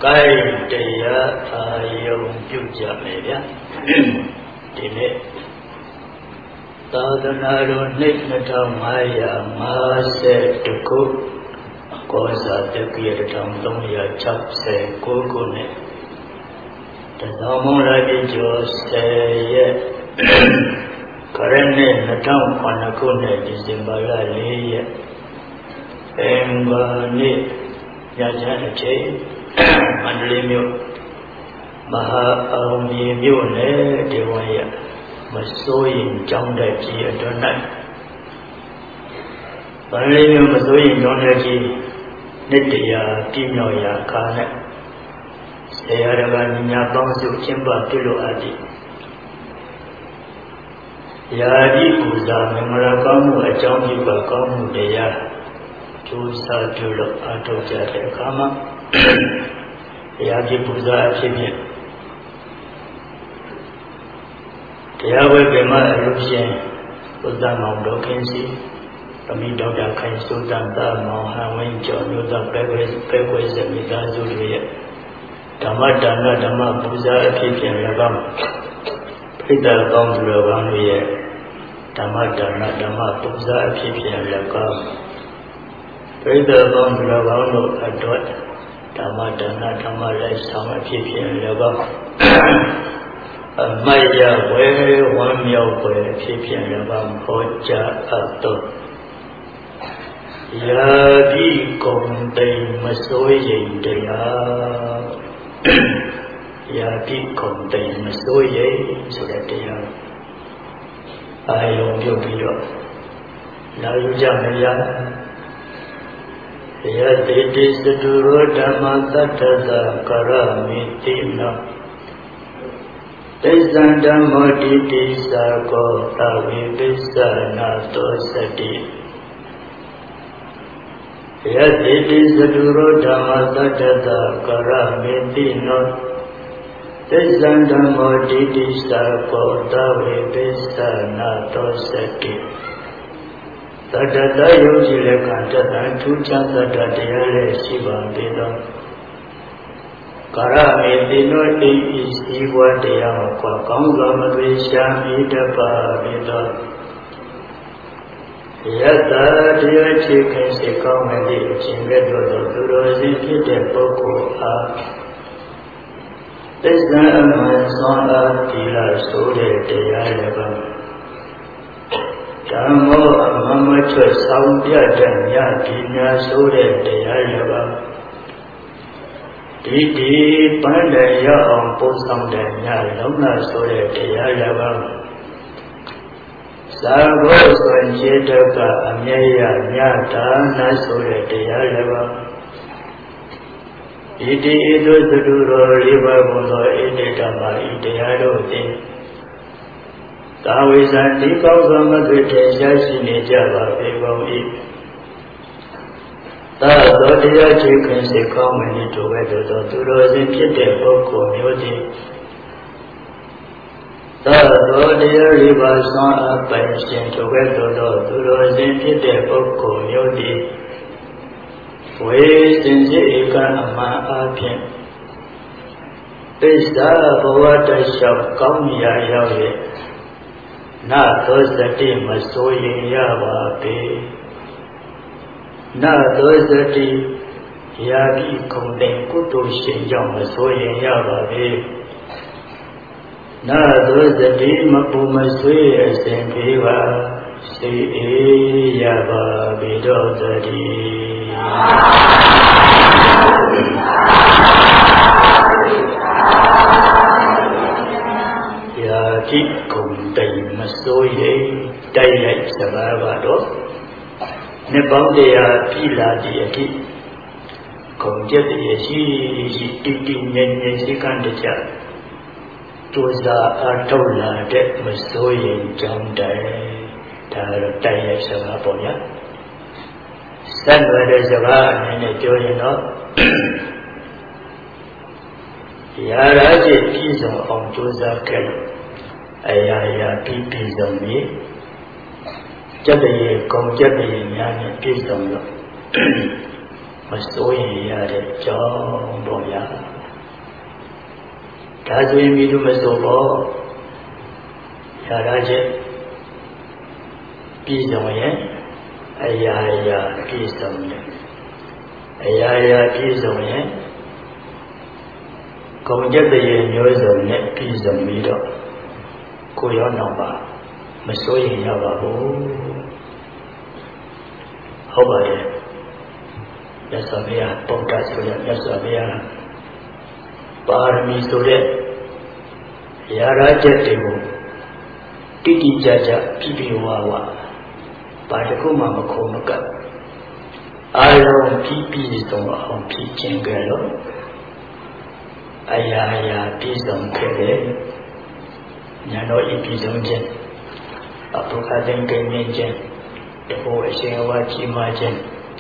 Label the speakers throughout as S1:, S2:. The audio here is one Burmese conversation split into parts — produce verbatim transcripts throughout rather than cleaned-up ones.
S1: ကိုယ်တရားအာယုံပြုကြမယ်ဗျာဒီနေ့သာသနာတော်နှစ်နှစ်ထောင်ငါးရာငါးဆယ်တစ်ခုကောဇာတက္ကရာတစ်ထောင်သုံးရာခြောက်ဆယ်ကိုးခုနှစ်တသောမုံလာပြီကျော်ဆယ်ရက်ခရစ်နှစ်နှစ်ထောင်ခုနှစ်ခုနှစ်ဒီဇင်ဘာလလေးရက်အင်္ဂါနေ့ညချမ်းအချိန်မန္တလေးမြို့မဟာအောင်မြေမြို့နယ်ဒေဝရမစိုးရင်ကြောင်းတဲ့ကြီးအတွင်း၌မန္တလေးမြို့မစိုးရင်ကြောင်းတဲ့ကြီးနှစ်တရာပြည့်မြောက်ရာခါ၌ဆရာတော်ကညာပေါင်းစုကျင့်ပပြုလို့အပ်သည်ယာတိပူဇာမင်္ဂလာကောင်းမှုအကြောင်းပြုပါကောင်းမှုတရားကျိုးစားပြုလို့အားထုတ်ကြတဲ့အခါမှာတရားပြပူဇာအဖြစ်ဖြင့်တရားဝဲပြမအရုပ်ရှင်သုတ္တမောင်တော်ခင်စီပမိဒေါက်တာခိုင်သုတ္တသာမောင်ဟန်ဝင်းကျော်မြို့သားပဲခွဲပဲခွဲစမိသားစုတွေရဲ့ဓမ္မဒါနဓမ္မပူဇာအဖြစ်ဖြင့်၎င်းဖိတ္တကောင်းသူတော်ကောင်းတွေရဲ့ဓမ္မဒါနဓမ္မပူဇာအဖြစ်ဖြင့်၎င်းဖိတ္တကောင်းသူတော်ကောင်းတို့အတွက်ဓမ္မဒါနဓမ္မလိုက်ဆောင်အဖြစ်ဖြင့်၎င်းအမတ်ရဝဲဝမ်းမြောက်ွယ်အဖြစ်ဖြင့်၎င်းဟောကြားအပ်သောယာတိကုံတိမ်မစိုးရိမ်တရားယာတိကုံတိမ်မစိုးရိမ်ဆိုတဲ့တရားအာယုံပြုပြီးတော့လာယူကြမယ်ဗျာယတိတိစတုရောဓမ္မသတ္တသကရမိတိနောတိစ္ဆံဓမ္မောတိတိသာကောသဝိပစ္စနာသောစတိယတိတိစတုရောဓမ္မသတ္တသကရမိတိနောတိစ္ဆံဓမ္မောတိတိသာကောသဝိပစ္စနာသောစတိသတ္တတယုံကြည်လက်ခံတတ်တဲ့ထူးခြားသတ္တတရားလည်းရှိပါသေးသောကာရမေတိနောတိဤစီဝတရားကိုကောင်းစွာမသွေရှာမိတပါပေသောယတ္တတရားချေခင်စေကောင်းမဲ့သည့်အခြင်းမဲ့တို့သောသူတော်စင်ဖြစ်တဲ့ပုဂ္ဂိုလ်အားသစ္စာအမှန်စွမ်းအားဒီလာဆိုတဲ့တရားလည်းပါဓမ္မောအမမချွတ်ဆောင်ပြတဲ့ညဒီညာဆိုတဲ့တရားလည်းပါဒီဒီပန်းတယ်ရအောင်ပို့ဆောင်တဲ့ညလုံးလာဆိုတဲ့တရားလည်းပါသာဘောဆွန်ခြေတကအမြဲရညဒါနဆိုတဲ့တရားလည်းပါဒီဒီဤသို့သတုတော်လေးပါးဘုံသောဣတိဓမ္မဤတရားတို့သည်သာဝိဇ္ဇာတိကောင်းသောမသွေထေရရှိနေကြပါပေကုန်၏သာသောတရားချေခင်စေကောင်းမည်တို့ပဲတို့သောသူတော်စင်ဖြစ်တဲ့ပုဂ္ဂိုလ်မျိုးသည်သာသောတရားလေးပါးစွမ်းအားပိုင်ရှင်တို့ပဲတို့သောသူတော်စင်ဖြစ်တဲ့ပုဂ္ဂိုလ်မျိုးသည်ဝေစင်စစ်ဧကအမှန်အားဖြင့်သစ္စာဘဝတလျှောက်ကောင်းရာရောက်၍နသောစတိမစိုးရင်ရပါပေနသောစတိယာတိခုံတဲ့ကုသိုလ်ရှင်ကြောင့်မစိုးရင်ရပါပေနသောစတိမပူမဆွေးအစဉ်ပြေပါစေအေးရပါပေတော့တည်းယာတိခုံတိမ်မစိုးရိမ်တိုက်ရိုက်စကားကတော့နှစ်ပေါင်းတရားပြည်လာသည့်အထိခုံကျက်တည်းရှိရှိတိတိငြိမ်ငြိမ်စိတ်ကံတကြကြိုးစားအားထုတ်လာတဲ့မစိုးရိမ်ကြောင်းတိုင်ဒါတော့တိုက်ရိုက်စကားပေါ့ဗျာဆက်လွယ်တဲ့စကားအနေနဲ့ပြောရင်တော့ရာရာจิตပြည့်စုံအောင်ကြိုးစားခဲ့လို့အရာရာပြည့်ပြည့်စုံပြီကြက်တည်းကုံကြက်တည်းများနဲ့ပြည့်စုံလို့မစိုးရင်ရတဲ့ကြောင်းပေါ့ဗျာဒါဆိုရင်မိသူမဆိုပေါ့ရတာချက်ပြည်စုံရဲ့အရာရာပြည်စုံရဲ့အရာရာပြည်စုံရဲ့ဂုဏ်ကျက်တရေမျိုးစုံနဲ့ပြည်စုံပြီးတော့ကိုရောနောက်ပါမစိုးရင်ရပါဘူးဟုတ်ပါရဲ့မြတ်စွာဘုရားဗုဒ္ဓဆိုတဲ့မြတ်စွာဘုရားပါရမီဆိုတဲ့ရာရာချက်တွေကိုတိတိကျကျပြည့်ပြည့်ဝဝဘာတစ်ခုမှမခုံမကပ်အားလုံးပြည့်ပြည့်စုံအောင်ဖြည့်ခြင်းကြလို့အရာရာပြည့်စုံခဲ့တယ်ညာတော်ဤပြည့်စုံခြင်းအပုခသိင်ကိန်းခြင်းတဘောအရှင်ဝါကြီးမားခြင်း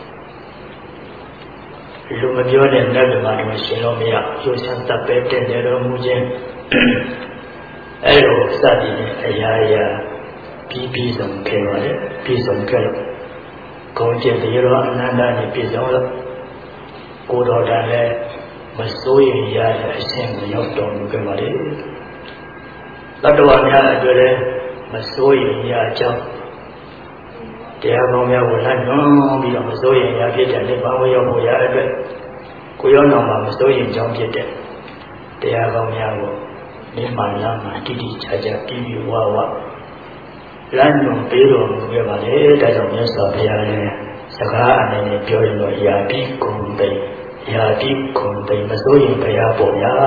S1: လူမပြောတဲ့နတ်တွေမှာတော့ရှင်လို့မရကျိုးဆန်းတပ်ပဲတဲ့နေတော်မူခြင်းအဲ့လိုစသည်ဖြင့်အရာရာပြီးပြီးဆုံးခဲ့ပါတယ်ပြီးဆုံးခဲ့လို့ကောင်းကျင်တရားတော်အနန္တနဲ့ပြည့်စုံလို့ကိုတော်တန်လည်းမစိုးရင်ရတဲ့အရှင်ကိုရောက်တော်မူခဲ့ပါလေတတ္တဝါများအတွက်လည်းမစိုးရင်ရအကြောင်းတရားကောင်းများကိုလိုက်နှောင်းပြီးတော့မစိုးရင်ရဖြစ်တဲ့နိဗ္ဗာန်ကိုရောက်ဖို့ရအတွက်ကိုရောက်တော့မှမစိုးရင်ကြောင်းဖြစ်တဲ့တရားကောင်းများကိုနိမ္မာန်လာမှာတိတိကျကျပြီးပြီးဝဝလမ်းညွန်ပေးတော်မူခဲ့ပါလေဒါကြောင့်မြတ်စွာဘုရားလည်းစကားအနေနဲ့ပြောရင်တော့ယာတိဂုံတိယာတိဂုံတိမစိုးရင်ဘုရားပေါ်ရ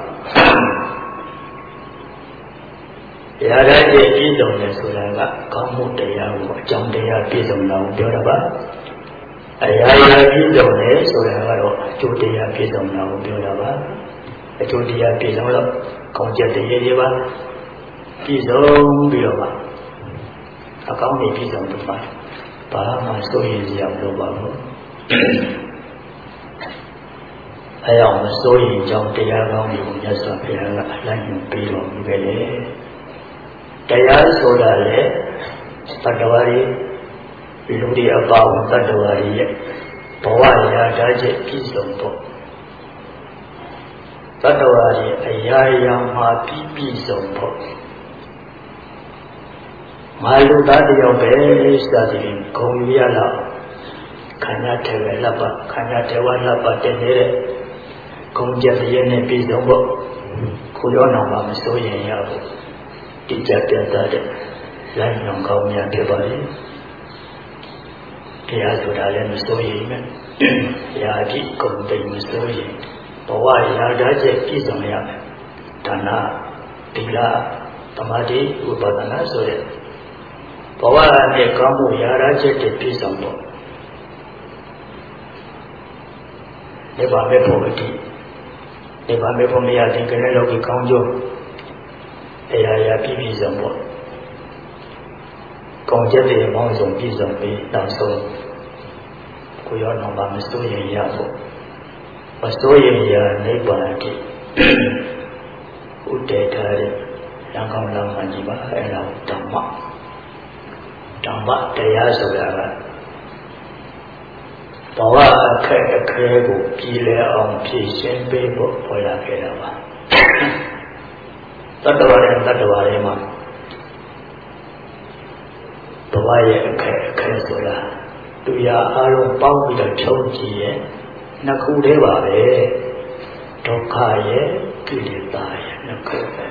S1: ရာရရဲ့ပြည့်စုံတယ်ဆိုတာကကောင်းမှုတရားကိုအကြောင်းတရားပြည့်စုံတာကိုပြောတာပါအရာရာပြည့်စုံတယ်ဆိုတာကတော့အကျိုးတရားပြည့်စုံတာကိုပြောတာပါအကျိုးတရားပြည့်စုံတော့ကောင်းချက်တရားတွေပါပြည့်စုံပြီးတော့ပါအကောင်းတွေပြည့်စုံပြီးပါဘာမှစိုးရိမ်စရာမလိုပါဘူးအဲအောင်မစိုးရိမ်ကြောင်းတရားကောင်းတွေကိုမြတ်စွာဘုရားကအလိုက်ယူပြီးတော်မူခဲ့တယ်တရားဆိုတာလေတတ္တဝါတွေလူတွေအပေါင်းတတ္တဝါတွေရဲ့ဘဝရာဓာတ်ချက်ပြည့်စုံဖို့တတ္တဝါတွေအရာရာမှာပြည့်ပြည့်စုံဖို့ငါလူသားတယောက်ပဲစသည်ဂုံယူရလောက်ခန္ဓာထေဝလပ္ပခန္ဓာထေဝလပ္ပတည်နေတဲ့ဂုံကြပြည့်နဲ့ပြည့်စုံဖို့ကိုရောနောင်မှာမစိုးရင်ရဘူးတိကျပြတ်တဲ့လမ်းညွန်ကောင်းများဖြစ်ပါလေတရားဆိုတာလည်းမစိုးရိမ်နဲ့ရာတိဂုံတိမ်မစိုးရိမ်ဘဝရာဓာတ်ချက်ပြည့်စုံရမယ်ဒါနသီလသမာဓိဥပဒနာဆိုတဲ့ဘဝနဲ့ကောင်းမှုရာဓာတ်ချက်တွေပြည့်စုံဖို့နိဗ္ဗာန်မဲ့ဖို့အတိနိဗ္ဗာန်မဲ့ဖို့မရတဲ့ကလေးလောကီကောင်းကျိုးအရာရာပြည့်ပြည့်စုံဖို့ကောင်းချက်တွေအပေါင်းစုံပြည့်စုံပြီးနောက်ဆုံးကိုရောတော့မစိုးရင်ရဖို့မစိုးရင်ရနိဗ္ဗာန်တိဥတည်ထားတဲ့လမ်းကောင်းလမ်းမှန်ကြီးပါအဲ့ဒါဓမ္မဓမ္မတရားဆိုတာကဘဝအခက်အခဲကိုပြည်လဲအောင်ဖြည့်ရှင်းပေးဖို့ပေါ်လာခဲ့တာပါတတ္တဝါနဲ့တတ္တဝါတွေမှာဘဝရဲ့အခက်အခဲဆိုတာသူရအားလုံးပေါင်းပြီးတော့ဖြုံးကြည့်ရဲ့နှစ်ခုတည်းပါပဲဒုက္ခရဲ့ကိလေသာရဲ့နှစ်ခုပဲ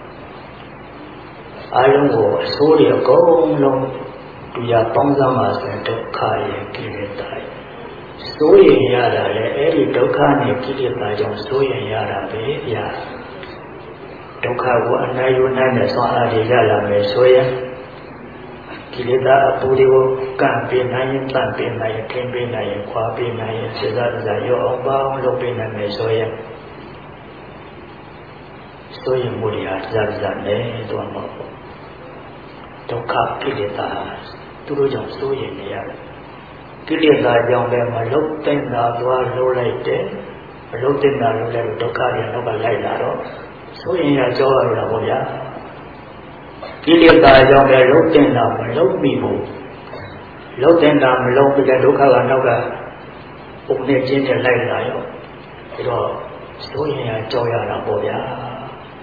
S1: အားလုံးကိုအစိုးရအကုန်လုံးသူရပေါင်းစမ်းပါဆိုဒုက္ခရဲ့ကိလေသာရဲ့စိုးရင်ရတာလေအဲ့ဒီဒုက္ခနဲ့ကိလေသာကြောင့်စိုးရင်ရတာပဲဗျာဒုက္ခကိုအနိုင်ယူနိုင်တဲ့ဆွမ်းအားတွေရလာမယ်ဆိုရင်ကိလေသာအပူတွေကိုကန့်ပေးနိုင်ရင်တန့်ပေးနိုင်ရင်ထင်းပေးနိုင်ရင်ခွာပေးနိုင်ရင်စေစားစားရောအောင်ပါအောင်လုပ်ပေးနိုင်မယ်ဆိုရင်ဆိုရင်မူရဇာဇာနဲ့တော့မဟုတ်ဒုက္ခကိလေသာသူတို့ကြောင့်စိုးရင်နေရတယ်ကိလေသာကြောင့်လည်းမလုံးတဲ့တာသွားလို့လိုက်တယ်မလုံးတဲ့တာလို့လည်းဒုက္ခတွေနောက်ကလိုက်လာတော့စိုးရင်ရကြောရတာပေါ့ဗျာကိလေသာကြောင့်လည်းလုံးတဲ့တာမလုံးမိဘူးလုံးတဲ့တာမလုံးပြီးတဲ့ဒုက္ခကနောက်ကပုံနဲ့ချင်းနဲ့လိုက်လာရောဒါတော့စိုးရင်ရကြောရတာပေါ့ဗျာ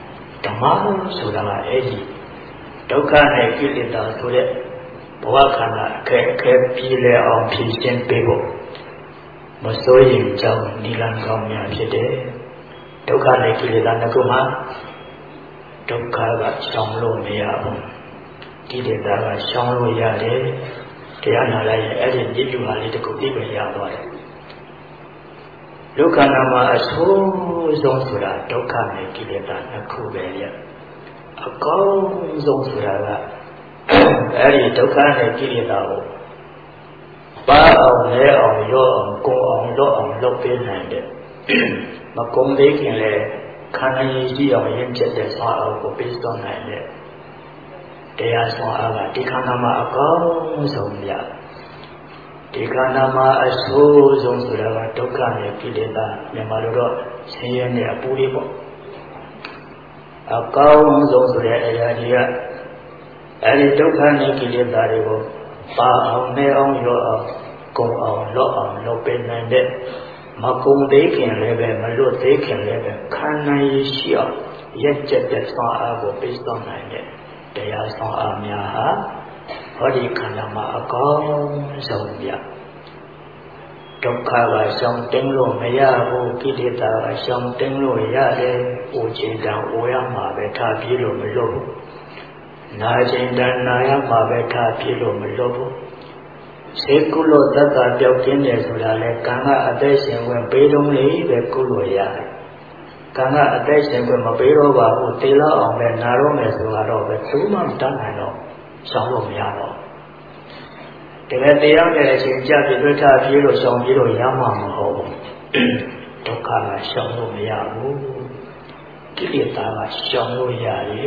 S1: ဓမ္မဆိုတာကအဲ့ဒီဒုက္ခနဲ့ကိလေသာဆိုတဲ့ဘဝခန္ဓာအခက်အခဲပြည်လဲအောင်ဖြည့်ရှင်းပေးဖို့မစိုးရင်ကြောင့်နိလန်ကောင်းများဖြစ်တယ်ဒုက္ခနဲ့ကိလေသာနှစ်ခုမှာဒုက္ခကရှောင်လို့မရဘူးကိလေသာကရှောင်လို့ရတယ်တရားနာလိုက်ရင်အဲ့ဒီပြည့်စုံဟာလေးတစ်ခုပြည့်ပြည့်ရသွားတယ်ဒုက္ခနာမှာအဆိုးဆုံးဆိုတာဒုက္ခနဲ့ကိလေသာနှစ်ခုပဲရအကောင်းဆုံးဆိုတာကအဲ့ဒီဒုက္ခနဲ့ကိလေသာကိုပါအောင်လဲအောင်ရောအောင်ကုံအောင်တော့အောင်လုပ်ပေးနိုင်တယ်မကုံသေးခင်လဲခန္ဓာရည်ရှိအောင်ရင့်ကျက်တဲ့ဆွမ်းအားကိုပေးစွမ်းနိုင်တယ်တရားဆွမ်းအားကဒီခန္ဓာမှာအကောင်းဆုံးရဒီခန္ဓာမှာအဆိုးဆုံးဆိုတာကဒုက္ခနဲ့ကိလေသာမြန်မာလိုတော့ဆင်းရဲနဲ့အပူလေးပေါ့အကောင်းဆုံးဆိုတဲ့အရာကြီးကအဲဒီဒုက္ခနဲ့ကိလေသာတွေကိုပါအောင်နဲ့အောင်ရောအောင်ကုံအောင်လော့အောင်လုပ်ပေးနိုင်တဲ့မကုံသေးခင်လည်းပဲမလွတ်သေးခင်လည်းပဲခန္ဓာရည်ရှိအောင်ရက်ကျက်တဲ့ဆွမ်းအားကိုပေးစွမ်းနိုင်တဲ့တရားဆွမ်းအားများဟာဟောဒီခန္ဓာမှာအကောင်းဆုံးပြဒုက္ခကရှောင်တင်းလို့မရဘူးကိလေသာကရှောင်တင်းလို့ရတယ်။အိုချိန်တန်အိုရမှာပဲထားပြေးလို့မလွတ်ဘူး။နာချိန်တန်နာရမှာပဲထားပြေးလို့မလွတ်ဘူး။စေကုလို့တတ်တာပြောက်ကျင်းတယ်ဆိုတာလေကံကအသက်ရှင်ဝင်ပေးတော့လေပဲကုလို့ရတယ်။ကံကအသက်ရှင်ဝင်မပေးတော့ပါဘူးတေလောက်အောင်ပဲနာတော့မယ်ဆိုတော့ပဲသူမှမတတ်နိုင်တော့ရှောင်လို့မရတော့တကယ်တရားနဲ့အချိန်ကြပြတွေ့ထားပြေးလို့ရှောင်ပြေးလို့ရမှာမဟုတ်ဘူးဒုက္ခကရှောင်လို့မရဘူးကိလေသာကရှောင်လို့ရတယ်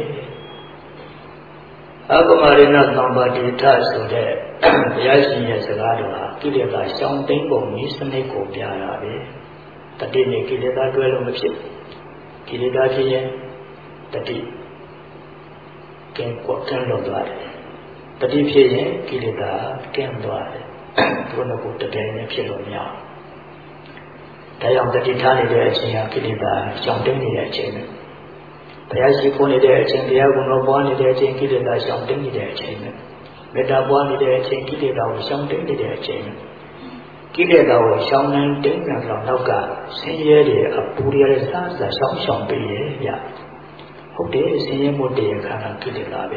S1: အကမရိဏသံပါတိထဆိုတဲ့ဘုရားရှင်ရဲ့စကားတော်ဟာကိလေသာရှောင်သိမ်းပုံနည်းစနစ်ကိုပြတာပဲတတိနဲ့ကိလေသာတွဲလို့မဖြစ်ကိလေသာဖြစ်ရင်တတိကဲကွက်ကန်းလို့သွားတယ်တတိဖြစ်ရင်ကိလေသာကင်းသွားတယ်သူတို့ကတကယ်နဲ့ဖြစ်လို့မရဘူးဒါကြောင့်တတိထားနေတဲ့အချိန်ဟာကိလေသာရှောင်တင်းနေတဲ့အချိန်ပဲဘုရားရှိခိုးနေတဲ့အချိန်တရားကုံတော်ပွားနေတဲ့အချိန်ကိလေသာရှောင်တင်းနေတဲ့အချိန်ပဲမေတ္တာပွားနေတဲ့အချိန်ကိလေသာကိုရှောင်တင်းနေတဲ့အချိန်ပဲကိလေသာကိုရှောင်နိုင်တင်းနေတော့နောက်ကဆင်းရဲတွေအပူတွေစားစားရှောင်ရှောင်ပေးရဲ့ဗျဟုတ်တယ်ဆင်းရဲမှုတရားခန္ဓာကိလေသာပဲ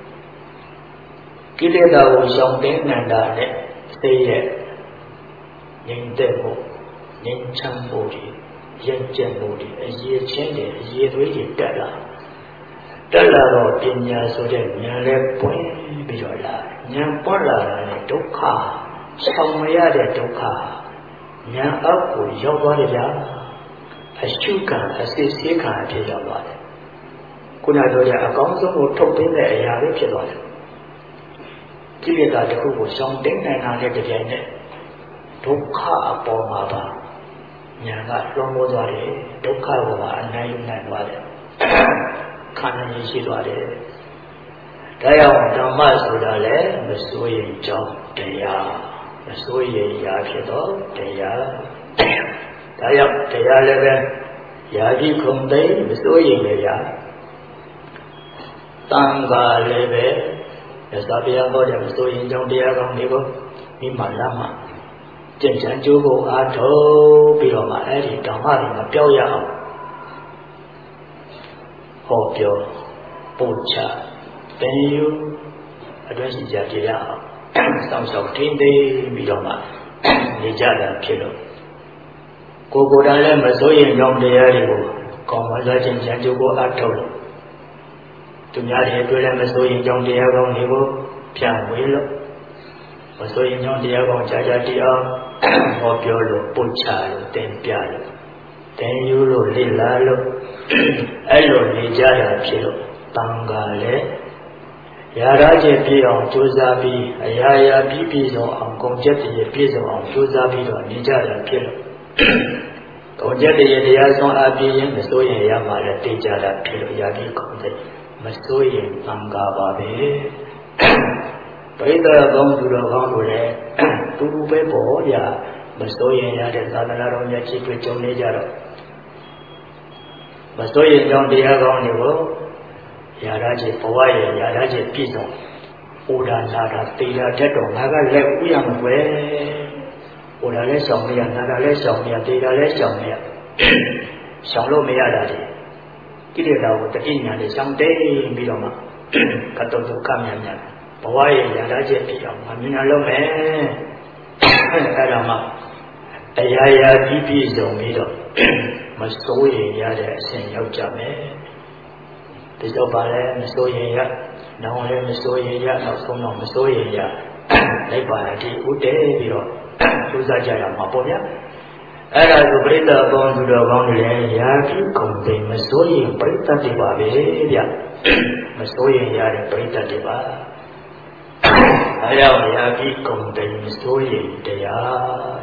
S1: ကိလေသာကိုရှောင်တင်းနိုင်တာနဲ့စိတ်ရဲ့ငြိမ်သက်မှုငြိမ်ချမ်းမှုတွေရက်ကျက်မှုတွေအရေးချင်းတွေအရေးသွေးတွေတက်လာတက်လာတော့ပညာဆိုတဲ့ဉာဏ်လည်းပွင့်ပြီးတော့လာဉာဏ်ပွင့်လာတဲ့ဒုက္ခဆောင်မရတဲ့ဒုက္ခဉာဏ်အောက်ကိုရောက်သွားတယ်ဗျာအရှုခံအစစ်ဆေးခံအဖြစ်ရောက်သွားတယ်ခုနပြောတဲ့အကောင်းဆုံးကိုထုတ်သိမ်းတဲ့အရာတွေဖြစ်သွားတယ်ကိလေသာတစ်ခုကိုရှောင်တင်းနိုင်တာနဲ့တပြိုင်နက်ဒုက္ခအပေါ်မှာပါညာကလွန်မိုးသွားတယ်ဒုက္ခကိုပါအနိုင်ယူနိုင်သွားတယ်ခန္ဓာကြီးရှိသွားတယ်ဒါကြောင့်ဓမ္မဆိုတာလည်းမစိုးရိမ်ကြောင်းတရားမစိုးရိမ်ရာဖြစ်တော့တရားဒါကြောင့်တရားလည်းပဲယာတိခုံသိမစိုးရိမ်လေရာတန်ခါလည်းပဲသာဘုရားဟောတဲ့မစိုးရင်ကြောင့်တရားကောင်းတွေကိုမိမှလာမှကြင်ကြံကြိုးကိုအားထုတ်ပြီးတော့မှအဲ့ဒီဓမ္မတွေမပြောက်ရအောင်ဟောပြောပို့ချသင်ယူအတွင်းရှိကြပြရအောင်စောင့်ရှောက်ထိန်းသိမ်းပြီးတော့မှနေကြတာဖြစ်လို့ကိုယ်ကိုယ်တိုင်လည်းမစိုးရင်ကြောင့်တရားတွေကိုကောင်းမှလာခြင်းကြံကြိုးကိုအားထုတ်လို့သူများတွေတွေ့လည်းမစိုးရင်ကြောင့်တရားကောင်းတွေကိုဖြန့်ဝေလို့မစိုးရင်ကြောင့်တရားကောင်းကြာကြာတရားဟောပြောလို့ပို့ချလို့သင်ပြလို့သင်ယူလို့လေ့လာလို့အဲ့လိုနေကြတာဖြစ်လို့တန်ခါလည်းရာရခြင်းပြည့်အောင်ကြိုးစားပြီးအရာရာပြည့်ပြည့်စုံအောင်ကုန်ကျက်တည်းပြည့်စုံအောင်ကြိုးစားပြီးတော့နေကြတာဖြစ်လို့ကုန်ကျက်တည်းတရားဆုံးအပြည့်ရင်မစိုးရင်ရမှာလည်းသိကြတာဖြစ်လို့ရာပြီးကုန်တဲ့မစိုးရင်သံဃာပါပဲပရိသတ်ကောင်းသူတော်ကောင်းတို့လည်းတူတူပဲပေါ့ဗျာမစိုးရင်ရတဲ့သာသနာတော်များချစ်တွေ့ကြုံနေကြတော့မစိုးရင်ကြောင့်တရားကောင်းတွေကိုရာဓာကြီးဘဝရဲ့ရာဓာကြီးပြည့်စုံဩဒါနာတာတေတာတက်တော့ငါကလက်ဥရမှာပဲဩဒါလည်းရှောင်မရနာတာလည်းရှောင်မရတေတာလည်းရှောင်မရရှောင်လို့မရတာဒီကိလေသာကိုတတိညာနဲ့ရှောင်တိန်ပြီးတော့မှကတ္တဒုက္ခမြတ်မြတ်ဘဝရဲ့ရာဓာကြီးပြည့်အောင်ငါမြင်လို့မယ်အဲ့ဒါမှအရာရာပြည့်ပြည့်စုံပြီးတော့မစိုးရင်ရတဲ့အဆင့်ရောက်ကြမယ်ဒီတော့ပါလဲမစိုးရင်ရနောင်လည်းမစိုးရင်ရနောက်ဆုံးတော့မစိုးရင်ရလိုက်ပါလားဒီဥတည်ပြီးတော့စူးစမ်းကြရမှာပေါ့ဗျာအဲ့ဒါဆိုပြိဿအပေါင်းသူတော်ကောင်းတွေလည်းရာပြီးကုန်သိမစိုးရင်ပြိဿတွေပါပဲဗျမစိုးရင်ရတဲ့ပြိဿတွေပါအဲ့ဒါကိုရာပြီးကုန်သိမစိုးရင်တရား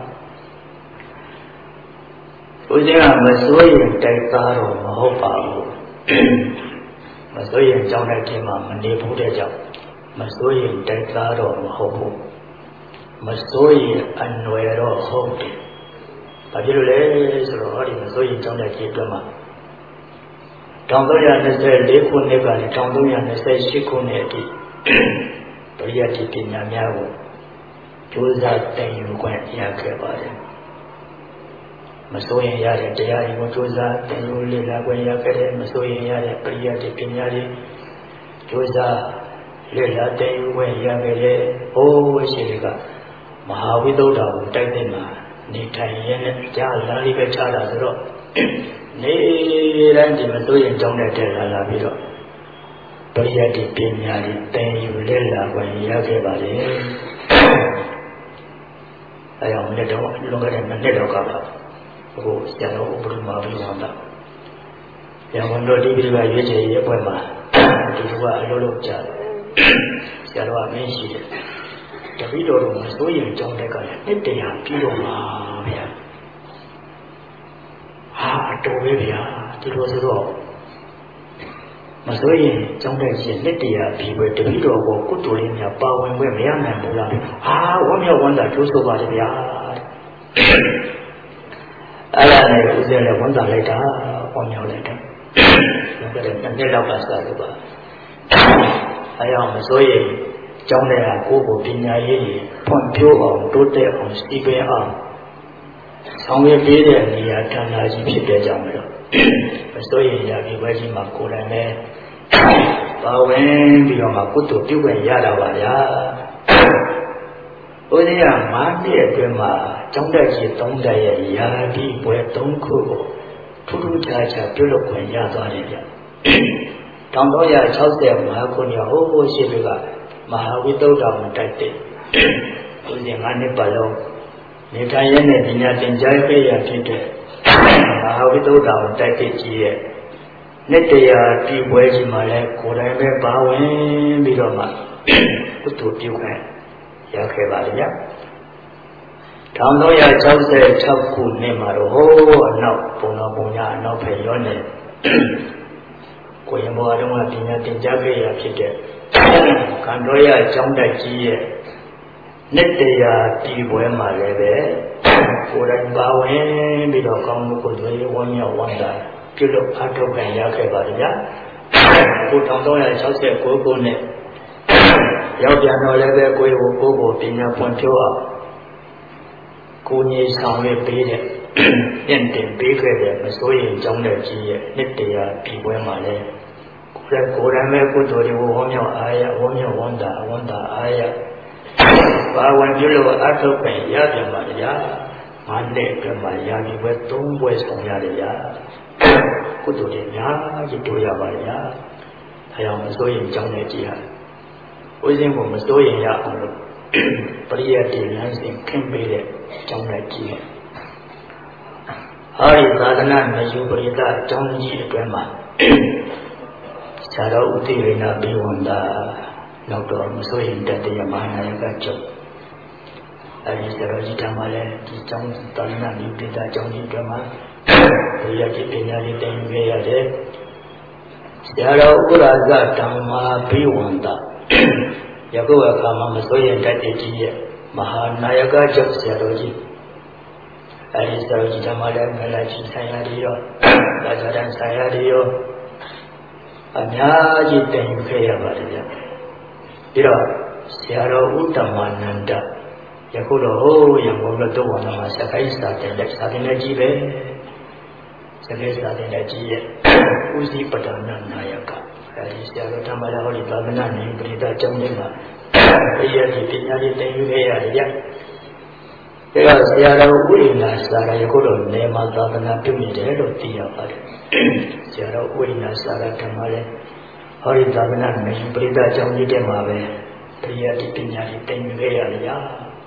S1: ဦးဇင်းကမစိုးရင်တိုက်သားတော့မဟုတ်ပါဘူးမစိုးရင်ကြောင်းတဲ့ခြင်းမှာမနေဘူးတဲ့ကြောင့်မစိုးရင်တိုက်သားတော့မဟုတ်ဘူးမစိုးရင်အနွယ်တော့ဟုတ်တယ်ဘာဖြစ်လို့လဲဆိုတော့ဟောဒီမစိုးရင်ကြောင်းတဲ့ခြင်းအတွက်မှာ၁၃၂၄ခုနှစ်ကနေ၁၃၂၈ခုနှစ်အထိပရိယတ်ပညာများကိုကြိုးစားသင်ယူခွင့်ရခဲ့ပါတယ်မစိုးရင်ရတဲ့တရားတွေကိုကြိုးစားသင်ယူလေ့လာခွင့်ရခဲ့တယ်မစိုးရင်ရတဲ့ပရိယတ်ပညာတွေကြိုးစားလေ့လာသင်ယူခွင့်ရခဲ့တယ်။အိုးရှိတွေကမဟာဝိသုဒ္ဓကိုတိုက်တဲ့မှာနေထိုင်ရင်းနဲ့ကြားလမ်းလေးပဲချတာဆိုတော့နေတိုင်းဒီမစိုးရင်ကြောင်းတဲ့တဲ့လာလာပြီးတော့ပရိယတ်ပညာတွေသင်ယူလေ့လာခွင့်ရခဲ့ပါလေ။အဲကြောင့်လက်တော်လွန်ခဲ့တဲ့နှစ်တော့ကပါကိုဆရာတော်ဘုရားမဘုရားတာရန်ကုန်တော်ဒီပြည်ကရွေးချယ်ရေးပွဲမှာဒီလိုကအလုပ်လုပ်ကြတယ်ဆရာတော်ကမင်းရှိတယ်တပည့်တော်တို့မစိုးရင်ကြောင်းတဲ့ကလည်းနှစ်တရာပြီးတော့မှာဗျာဟာအတော်ပဲဗျာဒီလိုဆိုတော့မစိုးရင်ကြောင်းတဲ့ရှင်နှစ်တရာပြီးပဲတပည့်တော်ကိုကုသိုလ်လေးများပါဝင်ခွင့်မရနိုင်ဘူးလားဟာဝမ်းမြောက်ဝမ်းသာထိုးဆိုပါတယ်ဗျာအဲ့ဒါနဲ့ဦးဇင်းလည်းဝန်တာလိုက်တာပေါင်းမြောက်လိုက်တာဒါကြတဲ့နှစ်နှစ်လောက်ကစားလို့ပါအဲအောင်မစိုးရင်ကျောင်းထဲကကိုယ်ကိုပညာရေးကြီးဖွံ့ဖြိုးအောင်တိုးတက်အောင်စီပင်အောင်ဆောင်ရွက်ပေးတဲ့နေရာဌာနကြီးဖြစ်တဲ့ကြောင့်လည်းမစိုးရင်ရပြီးဝဲကြီးမှာကိုယ်လည်းပဲပါဝင်ပြီးတော့မှကုသိုလ်ပြုခွင့်ရတာပါဗျာဦးဇင်းကငါးနှစ်အတွင်းမှာကျောင်းတက်ကြီးသုံးတက်ရဲ့ယာတိပွဲသုံးခုကိုထူးထူးခြားခြားပြုလုပ်ခွင့်ရသွားတယ်ဗျ။၁၃၆၅ခုနှစ်ဟိုးဟိုးရှိပြီကမဟာဝိသုဒ္ဓမှာတိုက်တဲ့ဦးဇင်းငါးနှစ်ပတ်လုံးနေထိုင်ရတဲ့ပညာသင်ကြားပေးရဖြစ်တဲ့မဟာဝိသုဒ္ဓမှာတိုက်တဲ့ကြီးရဲ့နှစ်တရာဒီပွဲကြီးမှာလည်းကိုယ်တိုင်ပဲပါဝင်ပြီးတော့မှကုသိုလ်ပြုခွင့်ရခဲ့ပါလိမ့်မယ်၁၃၆၆ခုနှစ်မှာတော့ဟိုးအနောက်ပုံတော်ပုံညာအနောက်ဖက်ရောနေကိုရင်ဘောတော်ကပညာသင်ကြားခဲ့ရဖြစ်တဲ့ကံတော်ရကျောင်းတိုက်ကြီးရဲ့နှစ်တရာဒီပွဲမှာလည်းပဲကိုယ်တိုင်ပါဝင်ပြီးတော့ကောင်းမှုကိုယ်တွေဝမ်းမြောက်ဝမ်းသာပြုလုပ်အားထုတ်ခံရခဲ့ပါလိမ့်မယ်ကို၁၃၆၉ခုနှစ်ရောက်ပြန်တော့လည်းပဲကိုယ်ကိုကိုယ်ကိုပညာပွင့်ဖြိုးအောင်ကိုကြီးဆောင်ရွက်ပေးတဲ့ပြင်တင်ပေးခဲ့တဲ့မစိုးရင်ကြောင်းတဲ့ကြီးရဲ့နှစ်တရာပြည်ပွဲမှာလည်းကိုယ်ကိုယ်တိုင်ပဲကုသိုလ်တွေကိုဝမ်းမြောက်အားရဝမ်းမြောက်ဝမ်းသာဝမ်းသာအားရပါဝင်ပြုလို့အထုတ်ပဲရပြန်ပါဗျာငါးနှစ်အတွင်းမှာရာဒီပွဲသုံးပွဲဆောင်ရတယ်ဗျာကုသိုလ်တွေများကြီးတိုးရပါဗျာအဲအောင်မစိုးရင်ကြောင်းတဲ့ကြီးဟာဦးဇင်းကိုမစိုးရင်ရအောင်လို့ပရိယတ်တိလမ်းစဉ်ခင်းပေးတဲ့ကျောင်းလိုက်ကြီးဟောဒီသာသနာ့မယူပရိသတ်ကျောင်းကြီးအတွင်းမှာဆရာတော်ဦးသိရဏဘိဝန္တာနောက်တော့မစိုးရင်တတရားမဟာနာယကကျောင်းအဲဒီဆရာတော်ကြီးတမ်းမှာလည်းဒီကျောင်းသာသနာ့မယူပရိသတ်ကျောင်းကြီးအတွင်းမှာပရိယတ်တိပညာလေးတင်ပေးရတယ်ဆရာတော်ဥရဇဓမ္မာဘိဝန္တာယခုအခါမှာမစိုးရင်တတ်တဲ့ကြီးရဲ့မဟာနာယကကျောင်းဆရာတော်ကြီးအဲဒီဆရာတော်ကြီးဓမ္မလည်းမလာချီဆိုင်ရည်ရောဒါကြတဲ့ဆိုင်ရည်ရောအများကြီးတင်ယူခဲ့ရပါတယ်ဗျပြီးတော့ဆရာတော်ဥတ္တမနန္ဒယခုတော့ဟိုးရံကုန်တော့တော့ဝါနာမှာစကိုင်းစာတင်လက်စာတင်လက်ကြီးပဲစကိုင်းစာတင်လက်ကြီးရဲ့ဥစည်းပဒနာနာယကအဲဒီဆရာတော်ဓမ္မရာဟောဒီသာသနာ့နေပရိသတ်ကျောင်းလေးမှာဘုရားကြီးပညာရေးတင်ယူခဲ့ရတယ်ဗျဒါကဆရာတော်ဥရိနာစာရယခုတော့နေမှာသာသနာပြုနေတယ်လို့သိရပါတယ်ဆရာတော်ဥရိနာစာရဓမ္မလေးဟောဒီသာသနာ့နေပရိသတ်ကျောင်းကြီးတဲ့မှာပဲဘုရားကြီးပညာရေးတင်ယူခဲ့ရတယ်ဗျ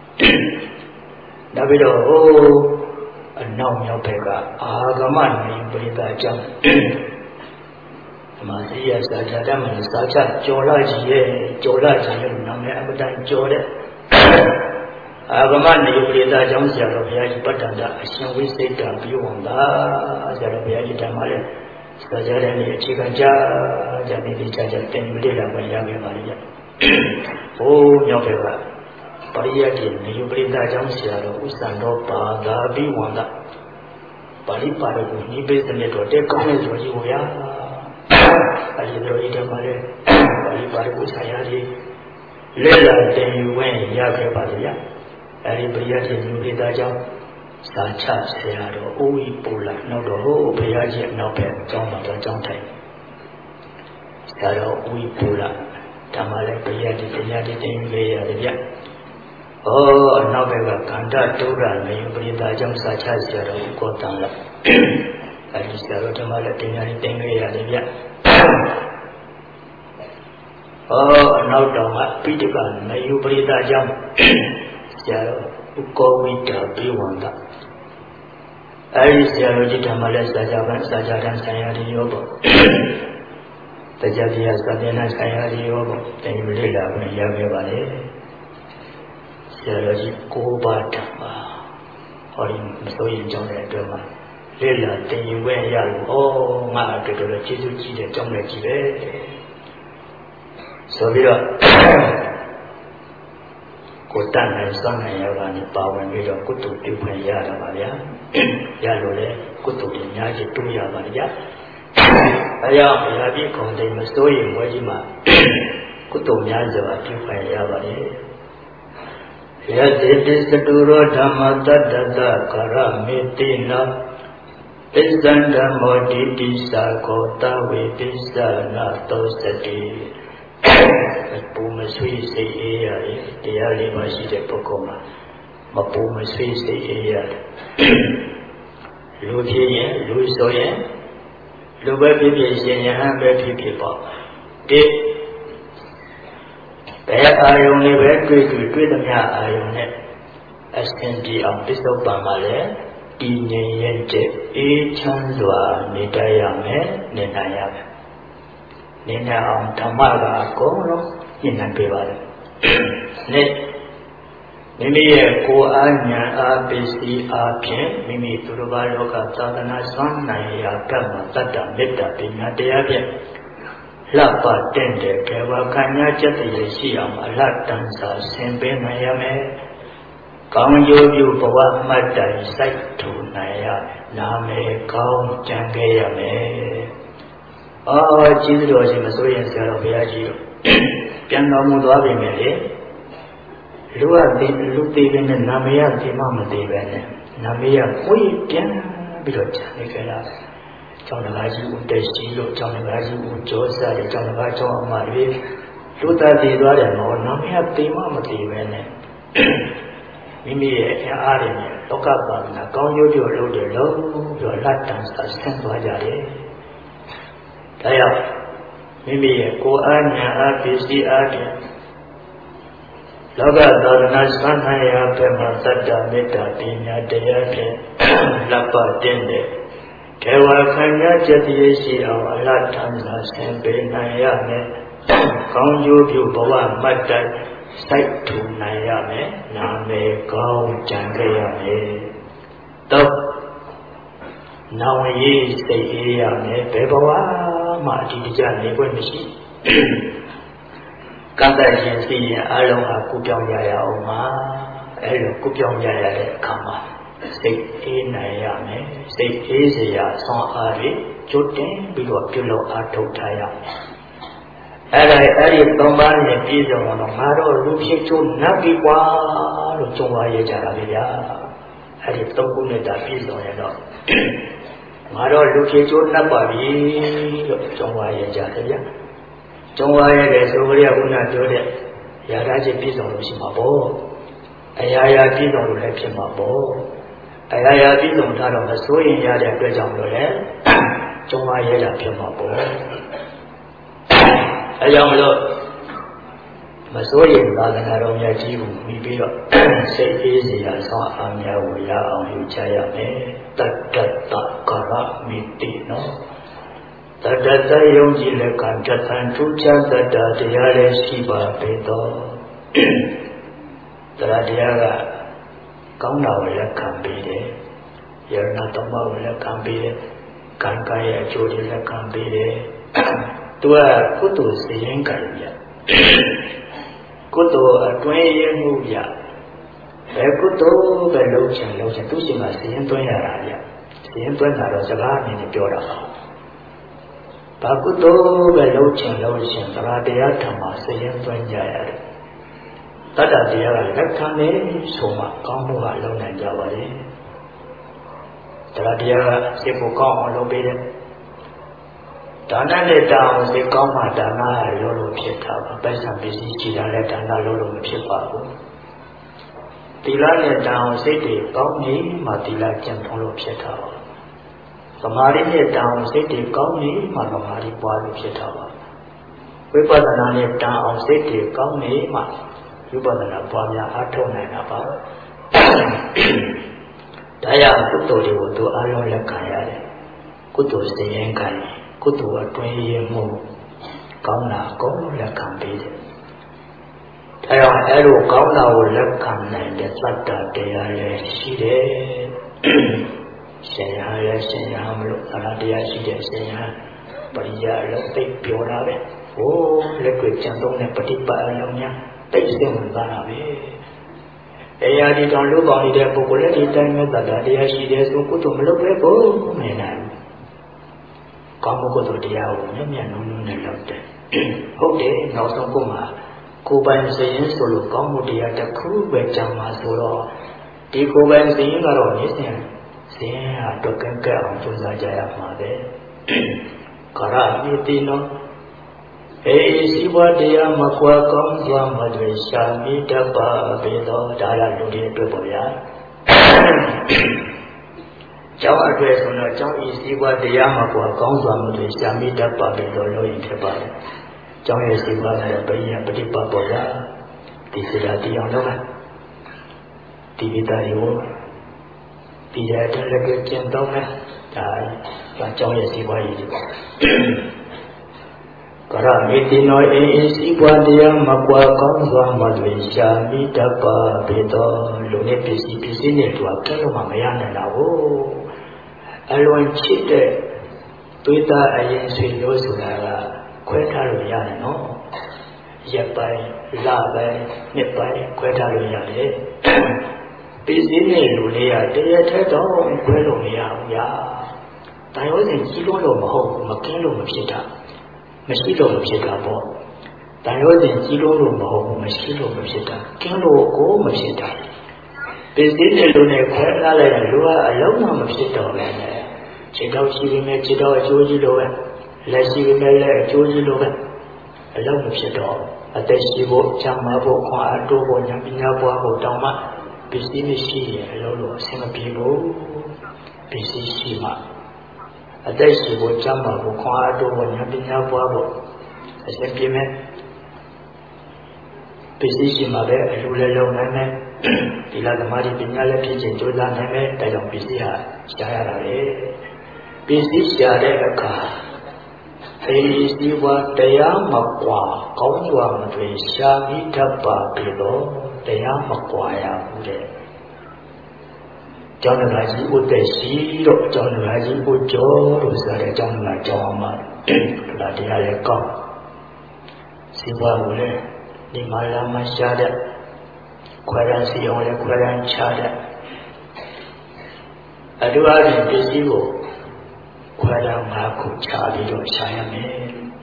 S1: နောက်ပြီးတော့ဟိုအနောက်မြောက်ဘက်ကအာဂမနေပရိသတ်ကျောင်းဓမ္မစီရစာကြတမန်စာချကျော်လာကြီးရဲ့ကျော်လာကြီးရဲ့နာမည်အမတန်ကျော်တဲ့အာဂမနေပရိသတ်ကျောင်းဆရာတော်ဘုရားကြီးပတ္တန္တအရှင်ဝိစိတ်တံပြုဝံသာဆရာတော်ဘုရားကြီးဓမ္မလေးစာကြတဲ့နေ့အခြေခံကြကြနေဒီကြကြတင်ပြလိုက်တာပဲရခဲ့ပါလိမ့်မယ်ဟိုမြောက်ဘက်ကပရိယတ်တိနေပရိသတ်ကျောင်းဆရာတော်ဥစ္စာတော်ပါသာပိဝံသာပါဠိပါရကိုနိဗ္ဗာန်နဲ့တော့တဲ့ကောင်းတဲ့ဆိုကြီးကိုရအဲဒီလိုဤတယ်ပါလေပါဠိပါရကိုဆရာကြီးလက်လာတင်ယူဝင်ရခဲ့ပါလေဗျအဲဒီပရိယတ်တိနေပရိသတ်ကျောင်းစာချဆရာတော်အိုးဤပူလာနောက်တော့ဟိုဘုရားကြီးအနောက်ဘက်ကျောင်းမှာတော့ကျောင်းထိုင်ဆရာတော်အိုးဤပူလာဓမ္မလည်းပရိယတ်တိတရားတိတင်ယူခဲ့ရတယ်ဗျဩအနောက်ဘက်ကကန္တတုရနေပရိသတ်ကျောင်းစာချဆရာတော်ကိုတန်လာအဲဒီဆရာတော်ဓမ္မလည်းတင်ညာတင်ခဲ့ရတယ်ဗျဩအနောက်တောင်ကပိဋကနေပရိသတ်ကျောင်းဆရာတော်ဥကောဝိတာပြေဝန္တအဲဒီဆရာတော်ကြီးဓမ္မလည်းစာကြပန်းစာကြတန်းဆိုင်ရာတွေရောပေါ့တရားတရားစာပြန်တဲ့ဆိုင်ရာတွေရောပေါ့တင်ယူလေ့လာပြီးရခဲ့ပါလေဆရာတော်ကြီးကိုးပါးဓမ္မဟောဒီမစိုးရင်ကြောင်းတဲ့အတွက်မှာလေ့လာတင်ယူခဲ့ရလို့ဩငါတော်တော်ကျေးဇူးကြီးတဲ့ကြောင်းလည်းကြီးပဲဆိုပြီးတော့ကိုတတ်နိုင်စွမ်းနိုင်ရပါနဲ့ပါဝင်ပြီးတော့ကုသိုလ်ပြုခွင့်ရတာပါဗျာရလို့လေကုသိုလ်တွေအများကြီးတိုးရပါကြအဲကြောင့်ဘုရားပြည့်ခုံတိမ်မစိုးရင်ဘွယ်ကြီးမှာကုသိုလ်များစွာပြုခွင့်ရပါလေယတိတိစတုရောဓမ္မတတ္တတကာရမေတိနာပစ္ဆန္ဓမောတိတိသာကောတဝေပစ္ဆနာသောစတိပူမဆွေးစိတ်အေးရတယ်တရားလေးမှရှိတဲ့ပုဂ္ဂိုလ်မှာမပူမဆွေးစိတ်အေးရတယ်လူဖြစ်ရင်လူဆိုရင်လူပဲဖြစ်ဖြစ်ရှင်ယဟန်ပဲဖြစ်ဖြစ်ပေါ့ဒီဘယ်အာယုံလေးပဲတွေ့တွေ့တွေ့သမျှအာယုံနဲ့အစဉ်ပြေအောင်ပစ္စုပန်မှာလည်းတည်ငြိမ်ရဲ့တဲ့အေးချမ်းစွာနေတတ်ရမယ်နေနိုင်ရမယ်နေနိုင်အောင်ဓမ္မကအကုန်လုံးညှိနှိုင်းပေးပါလေနေ့မိမိရဲ့ကိုယ်အားဉာဏ်အားပစ္စည်းအားဖြင့်မိမိသူတစ်ပါးလောကသာသနာဆွမ်းနိုင်ရာကမ္မတတ္တမေတ္တာပညာတရားဖြင့်လှပတင့်တဲ့ကေဝခံညာကျက်တည်းရှိအောင်အလတ်တန်စာဆင်ပေးနိုင်ရမယ်ကောင်းကျိုးပြုဘဝမှတ်တိုင်စိုက်ထူနိုင်ရနာမယ်ကောင်းကြံခဲ့ရမယ်အော်ကျေးဇူးတော်ရှင်မစိုးရင်ဆရာတော်ဘုရားကြီးတို့ပြန်တော်မူသွားပြီမယ်လေလူကဒီလူသေးတဲ့နာမည်ရဒီမှမသေးပဲနဲ့နာမည်ရကိုယ်ပြန်ပြီးတော့ခြံနေကြတာကျောင်းသားကြီးဦးတက်ရှိလို့ကျောင်းသားကြီးဦးကျော်စားတယ်ကျောင်းသားကျောင်းအမတွေလူသားတည်သွားတယ်နော်နာမည်ရဒီမှမသေးပဲနဲ့မိမိရဲ့အားရနဲ့လောကပါဏကောင်းကျိုးပြုလို့တယ်လို့ပြောလက်တန်ဆက်ဆင်းသွားကြတယ်ဒါကြောင့်မိမိရဲ့ကိုယ်အားဉာဏ်အားပစ္စည်းအားဖြင့်လောကသာသနာဆွမ်းနိုင်ရာဘက်မှာသတ္တမေတ္တာပညာတရားဖြင့်လက်ပတင်းတဲ့ကေဝခံရကျက်တည်းရှိအောင်အလတ်ထမ်းစွာဆင်ပေးနိုင်ရမယ်။ကောင်းကျိုးပြုဘဝမှတ်တိုင်စိုက်ထူနိုင်ရမယ်။နာမည်ကောင်းကြံခဲ့ရမယ်။တော့နောင်ရေးစိတ်အေးရမယ်ဘယ်ဘဝမှအတိအကျနေခွင့်မရှိကံတည်းရှင်စီရင်အလုံးဟာကုပြောင်းရရအောင်ပါအဲလိုကုပြောင်းရရတဲ့အခါမှာစိတ်အေးနိုင်ရမယ်စိတ်အေးစရာဆွမ်းအားတွေကြိုတင်ပြီးတော့ပြုလုပ်အားထုတ်ထားရမယ်အဲ့ဒါအဲ့ဒီသုံးပါးနဲ့ပြည့်စုံတော့ငါတို့လူဖြစ်ချိုးနတ်ပြီကွာလို့ကြုံရရကြတာပဲဗျာအဲ့ဒီသုံးခုနဲ့တာပြည့်စုံရတော့ငါတို့လူဖြစ်ချိုးနတ်ပါပြီလို့ကြုံရရကြတယ်ဗျာကြုံရရတဲ့ဆိုကြရခုနပြောတဲ့ရာဓာချင်းပြည့်စုံလို့ရှိမှာပေါ့အရာရာပြည့်စုံလို့လည်းဖြစ်မှာပေါ့အရာရာပြည့်စုံထားတော့မစိုးရင်ရတဲ့အတွက်ကြောင့်လို့လည်းကြုံရရတာဖြစ်မှာပေါ့အဲကြောင့်မလို့မစိုးရင်သာသနာတော်မြတ်ကြီးကိုမိပြီးတော့စိတ်အေးစရာဆောင်းအားများကိုရအောင်ယူချရမယ်တတ္တတကရမိတိနော်တတ္တတယုံကြည်လက်ကတသံထူးခြားတတ္တတရားလည်းရှိပါပေတော့တရားတရားကကောင်းတာကိုလက်ခံပေးတယ်ယရဏသုံးပါးကိုလက်ခံပေးတယ်ကံကံရဲ့အကျိုးတွေလက်ခံပေးတယ်သူကကုသိုလ်စိရင်ကံရကုသိုလ်အတွင်းရမှုရဘယ်ကုသိုလ်ပဲလုံးချင်လုံးချင်သူရှိမှစိရင်သွင်းရတာရစိရင်သွင်းတာတော့စကားအမြင်နဲ့ပြောတာပါဘာကုသိုလ်ပဲလုံးချင်လုံးချင်သရတရားထံမှာစိရင်သွင်းကြရတယ်တတ္တတရားကလက်ခံနေဆိုမှကောင်းမှုကလုံးနိုင်ကြပါလေတရားတရားကစိတ်ကိုကောင်းအောင်လုပ်ပေးတယ်ဒါနနဲ့တောင်းစိတ်ကောင်းမှဒါနရောလို့ဖြစ်တာပါပိုက်ဆံပစ္စည်းကြည်တာလည်းဒါနလို့လို့မဖြစ်ပါဘူးသီလနဲ့တောင်းစိတ်တွေကောင်းနေမှသီလကျင့်သုံးလို့ဖြစ်တာပါသမာဓိနဲ့တောင်းစိတ်တွေကောင်းနေမှသမာဓိပွားလို့ဖြစ်တာပါဝိပဿနာနဲ့တောင်းအောင်စိတ်တွေကောင်းနေမှဝိပဿနာပွားများအားထုတ်နိုင်တာပါဒါကြောင့်ကုသိုလ်တွေကိုသူအားလုံးလက်ခံရတယ်ကုသိုလ်စိရင်ခံကုသိုလ်အတွင်းရမှုကောင်းတာကိုလက်ခံပေးတယ်ဒါကြောင့်အဲ့လိုကောင်းတာကိုလက်ခံနိုင်တဲ့သတ္တတရားလည်းရှိတယ်ရှင်ရဟန်းလည်းရှင်ရဟန်းမလို့သရတရားရှိတဲ့ရှင်ရဟန်းပရိယာလည်းသိပြောတာပဲဟိုးလက်တွေ့ကျင့်သုံးတဲ့ပฏิပတ်အလုံးများသိစိတ်ဝင်စားတာပဲတရားဒီတောင်လို့ပေါင်းနေတဲ့ပုဂ္ဂိုလ်လည်းဒီတိုင်းမဲ့သတ္တတရားရှိတယ်ဆိုကုသိုလ်မလုပ်ပဲကိုမနေနိုင်ဘူးကောင်းမှုကုသိုလ်တရားကိုမျက်မျက်နှုံးနှုံးနဲ့လုပ်တယ်ဟုတ်တယ်နောက်ဆုံးကိုမှကိုယ်ပိုင်စိရင်ဆိုလို့ကောင်းမှုတရားတစ်ခုပဲကြံမှာဆိုတော့ဒီကိုယ်ပိုင်စိရင်ကတော့နေစဉ်စိရင်ဟာတော့ကံကံအောင်ကြိုးစားကြရမှာပဲကာရမိတိနောအေစီဝတရားမကွာကောင်းစွာမတွေရှာမိတတ်ပါပေသောဒါရလူတွေအတွက်ပေါ့ဗျာကျောင်းအတွက်ဆိုတော့ကျောင်းဤစီဝတရားမကွာကောင်းစွာမတွေရှာမိတတ်ပါပေသောလို့ရင်ဖြစ်ပါတယ်ကျောင်းရဲ့စီဝဆိုတော့ပရိယပฏิပတ်ပေါ့ဗျာဒီစရာတရားတော့ဒီဝိတ္တရောဒီရတဲ့လည်းကျင့်တော့မယ်ဒါကျောင်းရဲ့စီဝကြီးဒီပေါ့ကရမိတိနောအေအေစီပွားတရားမကွာကောင်းစွာမတွေရှာမိတတ်ပါပေသောလူနဲ့ပစ္စည်းပစ္စည်းနဲ့တူကဲလို့မှမရနိုင်တာကိုအလွန်ချစ်တဲ့သွေးသားအရင်ဆွေမျိုးဆိုတာကခွဲထားလို့ရတယ်နော်ရက်ပိုင်းလပိုင်းနှစ်ပိုင်းခွဲထားလို့ရတယ်ပစ္စည်းနဲ့လူလေးကတရက်ထက်တော့ခွဲလို့မရဘူးညာတန်ရုံးစဉ်ကြီးလို့လို့မဟုတ်ဘူးမကင်းလို့မဖြစ်တာမရှိလို့မဖြစ်တာပေါ့တန်ရုံးစဉ်ကြီးလို့လို့မဟုတ်ဘူးမရှိလို့မဖြစ်တာကင်းလို့ကိုမဖြစ်တာပစ္စည်းနဲ့လူနဲ့ခွဲထားလိုက်ရင်လူကအလုံးမမဖြစ်တော့ပဲခြေထောက်ရှိပြီးမဲ့ခြေထောက်အကျိုးကြီးလိုပဲလက်ရှိပြီးမဲ့လက်အကျိုးကြီးလိုပဲအလုံးမဖြစ်တော့အသက်ရှိဖို့ချမ်းသာဖို့ခွာအတိုးဖို့ဉာဏ်ပညာပွားဖို့တောင်းမှပစ္စည်းမရှိရင်အလုံးလို့အဆင်မပြေဘူးပစ္စည်းရှိမှအသက်ရှိဖို့ချမ်းသာဖို့ခွာအတိုးဖို့ဉာဏ်ပညာပွားဖို့အဆင်ပြေမယ်ပစ္စည်းရှိမှပဲအလူလည်းလုံးနိုင်မယ်ဒီလားသမာဓိပညာလည်းဖြစ်ခြင်းကြိုးစားနိုင်မယ်ဒါကြောင့်ပစ္စည်းဟာရှားရတာလေပစ္စည်းရှားတဲ့အခါအေးစီဝတရားမကွာကောင်းစွာမတွေရှားပြီးတတ်ပါပြီတော့တရားမကွာရဘူးတဲ့ကျောင်းသားကြီးဥတ္တရှိတော့ကျောင်းသားကြီးဥကျော်လို့ဆိုတဲ့ကျောင်းသားကျောင်းအောင်မှာဒါတရားလည်းကောင်းစီဝကိုလည်းဒီမှာလာမှရှားတဲ့ခွဲရန်စီအောင်လည်းခွဲရန်ချတဲ့အတူအချင်းပစ္စည်းကိုခွဲတာငါခုချပြီးတော့ရှာရမယ်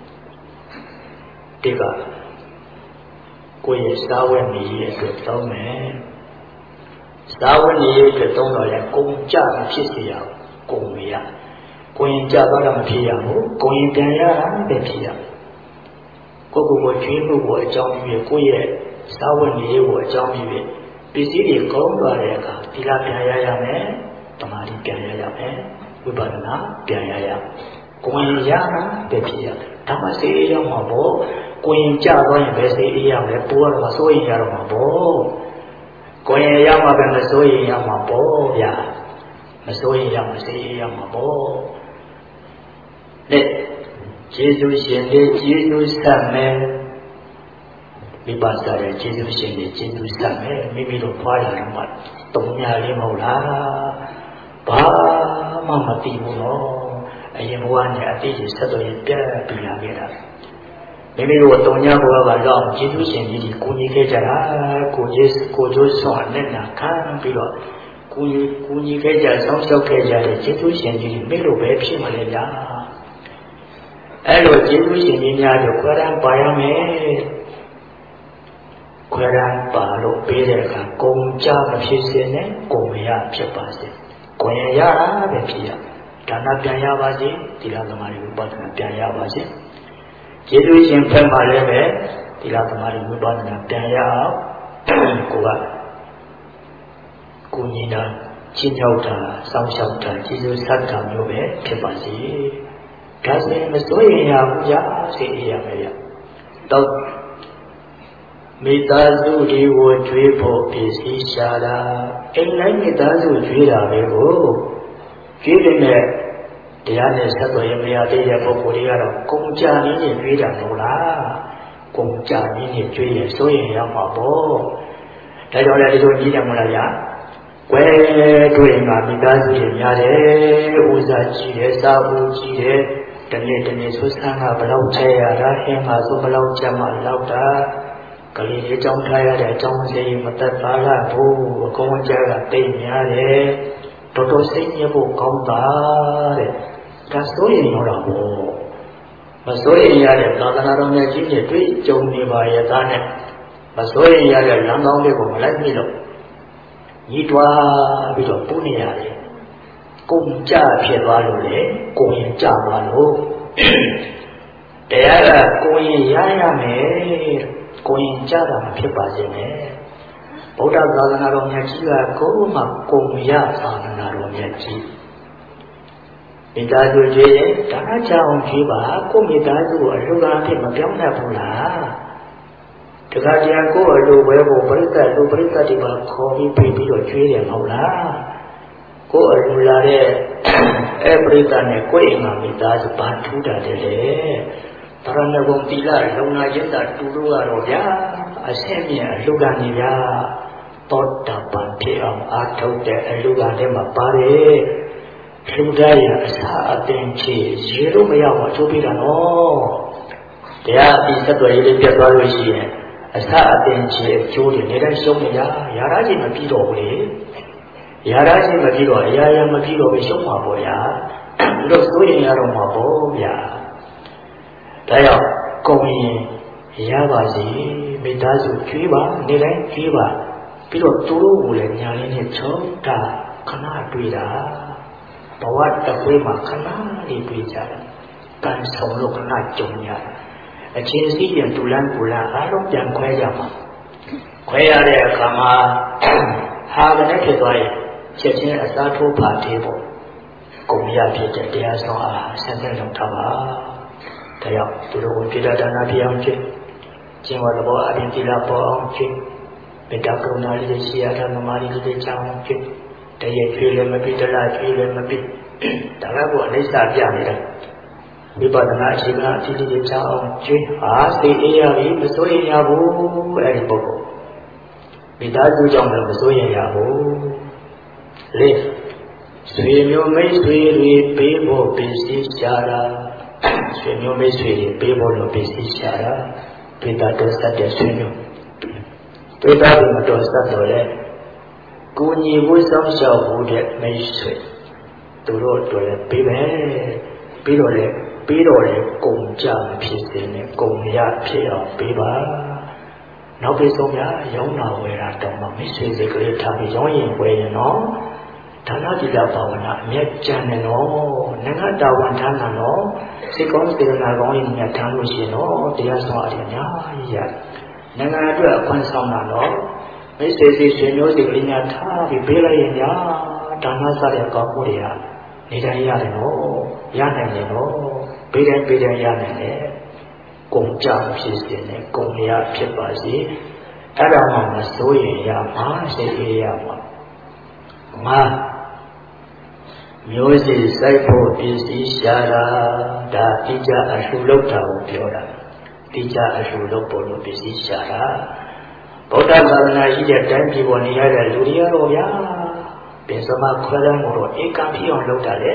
S1: ဒီကကိုယ့်ရဲ့စာဝတ်နေရေးအတွက်သုံးမယ်စာဝတ်နေရေးအတွက်သုံးတော့ရင်ကုန်ကြမဖြစ်စေရဘူးကုန်မရကိုရင်ကြတော့မဖြစ်ရဘူးကိုရင်ပြန်ရတာပဲဖြစ်ရကိုကိုကိုကျွေးမှုကိုအကြောင်းပြုပြီးကိုယ့်ရဲ့စာဝတ်နေရေးကိုအကြောင်းပြုပြီးပစ္စည်းတွေကောင်းသွားတဲ့အခါဒီလားပြန်ရရမယ်တမာတိပြန်ရရမယ်ဝိပဿနာပြန်ရရကိုရင်ရတာပဲဖြစ်ရဓမ္မစေရရောက်မှာပေါ့ကိုရင်ကြသွားရင်ပဲစေအေးရမယ်ပိုးကတော့မစိုးရင်ရတော့မှာပေါ့ကိုရင်ရမှာပဲမစိုးရင်ရမှာပေါ့ဗျာမစိုးရင်ရမှာစေအေးရမှာပေါ့နဲ့ကျေးဇူးရှင်လေးကျေးဇူးဆက်မယ်မိဘစားရဲ့ကျေးဇူးရှင်လေးကျေးဇူးဆက်မယ်မိမိတို့ဖွာရတယ်မှာတုံညာလေးမဟုတ်လားဘာမှမသိဘူးနော်အရင်ဘဝနဲ့အတိတ်ဆက်တော်ရင်ပြတ်ပြီးလာခဲ့တာမိမိတို့တုံညာဘဝကတော့ကျေးဇူးရှင်ကြီးဒီကိုကြီးခဲ့ကြတာကိုကြီးကိုကျိုးဆောင်နဲ့နာခံပြီးတော့ကိုကြီးကိုကြီးခဲ့ကြဆောင်းလျှောက်ခဲ့ကြတဲ့ကျေးဇူးရှင်ကြီးမိလို့ပဲဖြစ်မလဲလားအဲ့လိုကျေးဇူးရှင်ကြီးများတို့ခွဲရန်ပါရမယ်ခွဲရန်ပါလို့ပေးတဲ့အခါကုန်ကြမဖြစ်စေနဲ့ကုန်ရဖြစ်ပါစေကိုရင်ရတာပဲဖြစ်ရဒါနပြန်ရပါစေသီလသမာဓိဝိပဿနာပြန်ရပါစေကျေးဇူးရှင်ဖက်မှလည်းပဲသီလသမာဓိဝိပဿနာပြန်ရအောင်ကိုကကိုညီနာချင်းချောက်တာစောင့်ရှောက်တာကျေးဇူးဆက်တာမျိုးပဲဖြစ်ပါစေဒါဆိုရင်မစိုးရင်ရဘူးကြာစိတ်အေးရမယ်ရတော့မိသားစုတွေကိုကြွေးဖို့ပစ္စည်းရှာတာအိမ်တိုင်းမိသားစုကြွေးတာပဲကိုကြွေးတဲ့တရားနဲ့ဆက်သွယ်ရမရသေးတဲ့ပုဂ္ဂိုလ်တွေကတော့ကုန်ကြနည်းနဲ့ကြွေးတာမဟုတ်လားကုန်ကြနည်းနဲ့ကြွေးရင်စိုးရင်ရမှာပေါ့ဒါကြောင့်လည်းဒီလိုကြီးတယ်မလားဗျာကွယ်တွေ့မှာမိသားစုတွေများတယ်ဥစားကြီးတယ်စာဘူးကြီးတယ်တနေ့တနေ့ဆိုဆန်းကဘလောက်ချဲရတာအင်းမှာဆိုဘလောက်ချက်မှလောက်တာကလေးတွေကြောင်းထားရတဲ့အကြောင်းစိတ်မသက်ပါလားဘူးအကောင်းကြကတိတ်များတယ်တော်တော်စိတ်ညစ်ဖို့ကောင်းတာတဲ့ဒါဆိုရင်တော့ဘောမဆိုရင်ရတဲ့သာသနာတော်မြတ်ကြီးတွေတွေ့ကြုံနေပါရဲ့သားနဲ့မဆိုရင်ရတဲ့လမ်းကောင်းလေးကိုမလိုက်မိလို့ညီတွားပြီးတော့ပူနေရတယ်ကုန်ကြဖြစ်သွားလို့လေကိုရင်ကြသွားလို့တရားကကိုရင်ရရမယ်ကိုရင်ကြတာမဖြစ်ပါစေနဲ့ဗုဒ္ဓသာသနာတော်မြတ်ကြီးကကိုယ်မှကုန်ရသာသနာတော်မြတ်ကြီးမိသားစုကြီးရဲ့ဒါနကြောင့်ကြီးပါကိုမိသားစုကိုအလှူဒါန်းဖြစ်မပြောင်းတတ်ဘူးလားတခါတည်းကိုယ်အလိုပဲကိုပရိသတ်လူပရိသတ်တွေပါခေါ်ပြီးပြေးပြီးတော့ကျွေးတယ်မဟုတ်လားကိုယ်အလိုလာတဲ့အဲပရိသတ်နဲ့ကိုယ်အိမ်မှာမိသားစုဘာထူးတာတယ်လေတရဏဂုံတိလလုံနာရစ်တာတူလို့ကတော့ဗျာအဆင့်မြင့်အလှူဒါန်းနေဗျာသောတာပန်ဖြစ်အောင်အားထုတ်တဲ့အလှူဒါန်းထဲမှာပါတယ်လူတိုင်းရအစာအသင်ချေရေလို့မရဘူးအချိုးပေးတာနော်တရားအပြီးဆက်သွယ်ရေးလေးပြတ်သွားလို့ရှိရင်အစအသင်ချေအကျိုးတွေနေတိုင်းရှုံးနေရရာရချင်းမပြီးတော့ဘူးလေရာရချင်းမပြီးတော့အရာရာမပြီးတော့ပဲရှုံးမှာပေါ့ဗျာလို့ဆိုရင်ရတော့မှာပေါ့ဗျာဒါကြောင့်ကုန်ရင်ရပါစေမိသားစုကျွေးပါနေတိုင်းကျွေးပါပြီးတော့သူတို့ကိုလည်းညာလေးနဲ့ချုံတာခဏတွေ့တာဘဝတစ်ခွေးမှာခဏလေးတွေ့ကြတယ်ကံဆောင်လို့ခဏကြုံရတယ်အချင်းစီးပြန်တူလန်းကူလာအားလုံးပြန်ခွဲကြမှာခွဲရတဲ့အခါမှာဟာကနေဖြစ်သွားရင်ချက်ချင်းအစားထိုးပါသေးပေါ့ကုန်ရဖြစ်တဲ့တရားဆောင်အားဆက်ဆက်လုပ်ထားပါဒါကြောင့်သူတို့ကိုပြဒဒါနပြအောင်ကျင့်ကျင့်ဝတ်သဘောအပြင်တိလာပေါ်အောင်ကျင့်မေတ္တာကရုဏာလေးရှိရတာမမာရီလေးချောင်းကျင့်တရရွှေလည်းမပြီးတလားရွှေလည်းမပြီးဒါကကိုအနိစ္စပြနေတာဝိပဿနာအရှိကအတိလေးချအောင်ကျွေးဟာသိအေးရပြီမစိုးရင်ရဘူးအဲ့ဒီပုဂ္ဂိုလ်မိသားစုကြောင့်လည်းမစိုးရင်ရဘူးလေဆွေမျိုးမိတ်ဆွေတွေပေးဖို့ပစ္စည်းရှာတာဆွေမျိုးမိတ်ဆွေတွေပေးဖို့လို့ပစ္စည်းရှာတာပိတာတော်ဆက်တဲ့ဆွေမျိုးပိတာကမတော်ဆက်တော့လေကိုညီဝိဆောင်လျှောက်ဖို့တဲ့မိတ်ဆွေသူတို့တို့လည်းပြီးပဲပြီးတော့လေပြီးတော့လေကုန်ကြဖြစ်စေနဲ့ကုန်ရဖြစ်အောင်ပြီးပါနောက်ပြီးဆုံးများရောင်းတာဝယ်တာတောင်းမှမိတ်ဆွေစိတ်ကလေးထားပြီးရောင်းရင်ဝယ်ရင်နော်ဒါနတိလဘာဝနာအမြဲကြံနေနော်ငငတ်တာဝန်ထမ်းတာနော်စိတ်ကောင်းစေတနာကောင်းရင်များထမ်းလို့ရှိရင်နော်တရားဆောင်အများကြီးရငငတ်အတွက်အခွင့်ဆောင်တာနော်မိတ်ဆွေစိတ်ဆွေမျိုးစိတ်ကလေးများထားပြီးပေးလိုက်ရင်များဒါနစတဲ့ကောင်းမှုတွေဟာနေတိုင်းရတယ်နော်ရနိုင်တယ်နော်ပေးတိုင်းပေးတိုင်းရနိုင်တယ်ကုန်ကြဖြစ်စေနဲ့ကုန်ရဖြစ်ပါစေအဲ့ဒါမှမစိုးရင်ရမှာစိတ်အေးရမှာငါမျိုးစိစိုက်ဖို့ပစ္စည်းရှာတာဒါတိကျအလှူလုပ်တာကိုပြောတာတိကျအလှူလုပ်ဖို့လို့ပစ္စည်းရှာတာဗုဒ္ဓသာသနာရှိတဲ့တိုင်းပြည်ပေါ်နေရတဲ့လူတွေရောဗျာပင်စမခွဲတမ်းကိုတော့ဧကံဖြစ်အောင်လုပ်တာလေ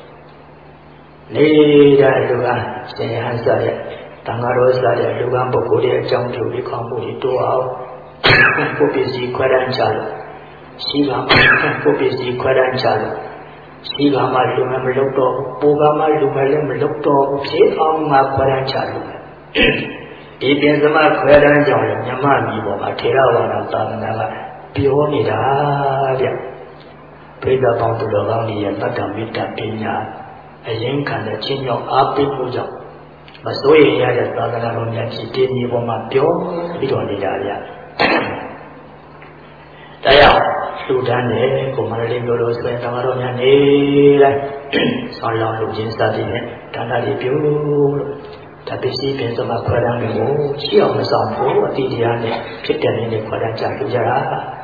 S1: နေတဲ့လူကရှင်ရဟန်းစားတဲ့တန်ဃာတော်စားတဲ့လူကပုဂ္ဂိုလ်ရဲ့အကြောင်းပြုပြီးခေါင်းမှုတွေတိုးအောင်ပုပ္ပစ္စည်းခွဲတမ်းချလို့ရှိကပုပ္ပစ္စည်းခွဲတမ်းချလို့ရှိကမှလူမမလုပ်တော့ပူကမှလူမလည်းမလုပ်တော့ဖြစ်အောင်ငါခွဲတမ်းချလို့ဒီပင်စမခွဲတမ်းကြောင့်မြမကြီးပေါ်မှာထေရဝါဒသာသနာကပြောနေတာဗျပြိဿပေါင်းသူတော်ကောင်းတွေရဲ့တတ္တမေတ္တာပညာအရင်ခံတဲ့ချင်းမြောက်အားပေးမှုကြောင့်မစိုးရိမ်ရတဲ့သာသနာတော်များကြီးတင်းကြီးပေါ်မှာပြောပြီးတော်နေတာဗျတရားလူတန်းနဲ့ကိုမရလေးမျိုးလို့ဆိုရင်သံဃာတော်များနေလိုက်ဆောင်းလောင်းလူချင်းစသည်နဲ့ဒါနတွေပြုလို့ဒါပစ္စည်းပင်စမခွဲတမ်းတွေကိုရှိအောင်မဆောင်ဘူးအတိတရားနဲ့ဖြစ်တဲ့နည်းနဲ့ခွဲတမ်းကြလို့ကြတာ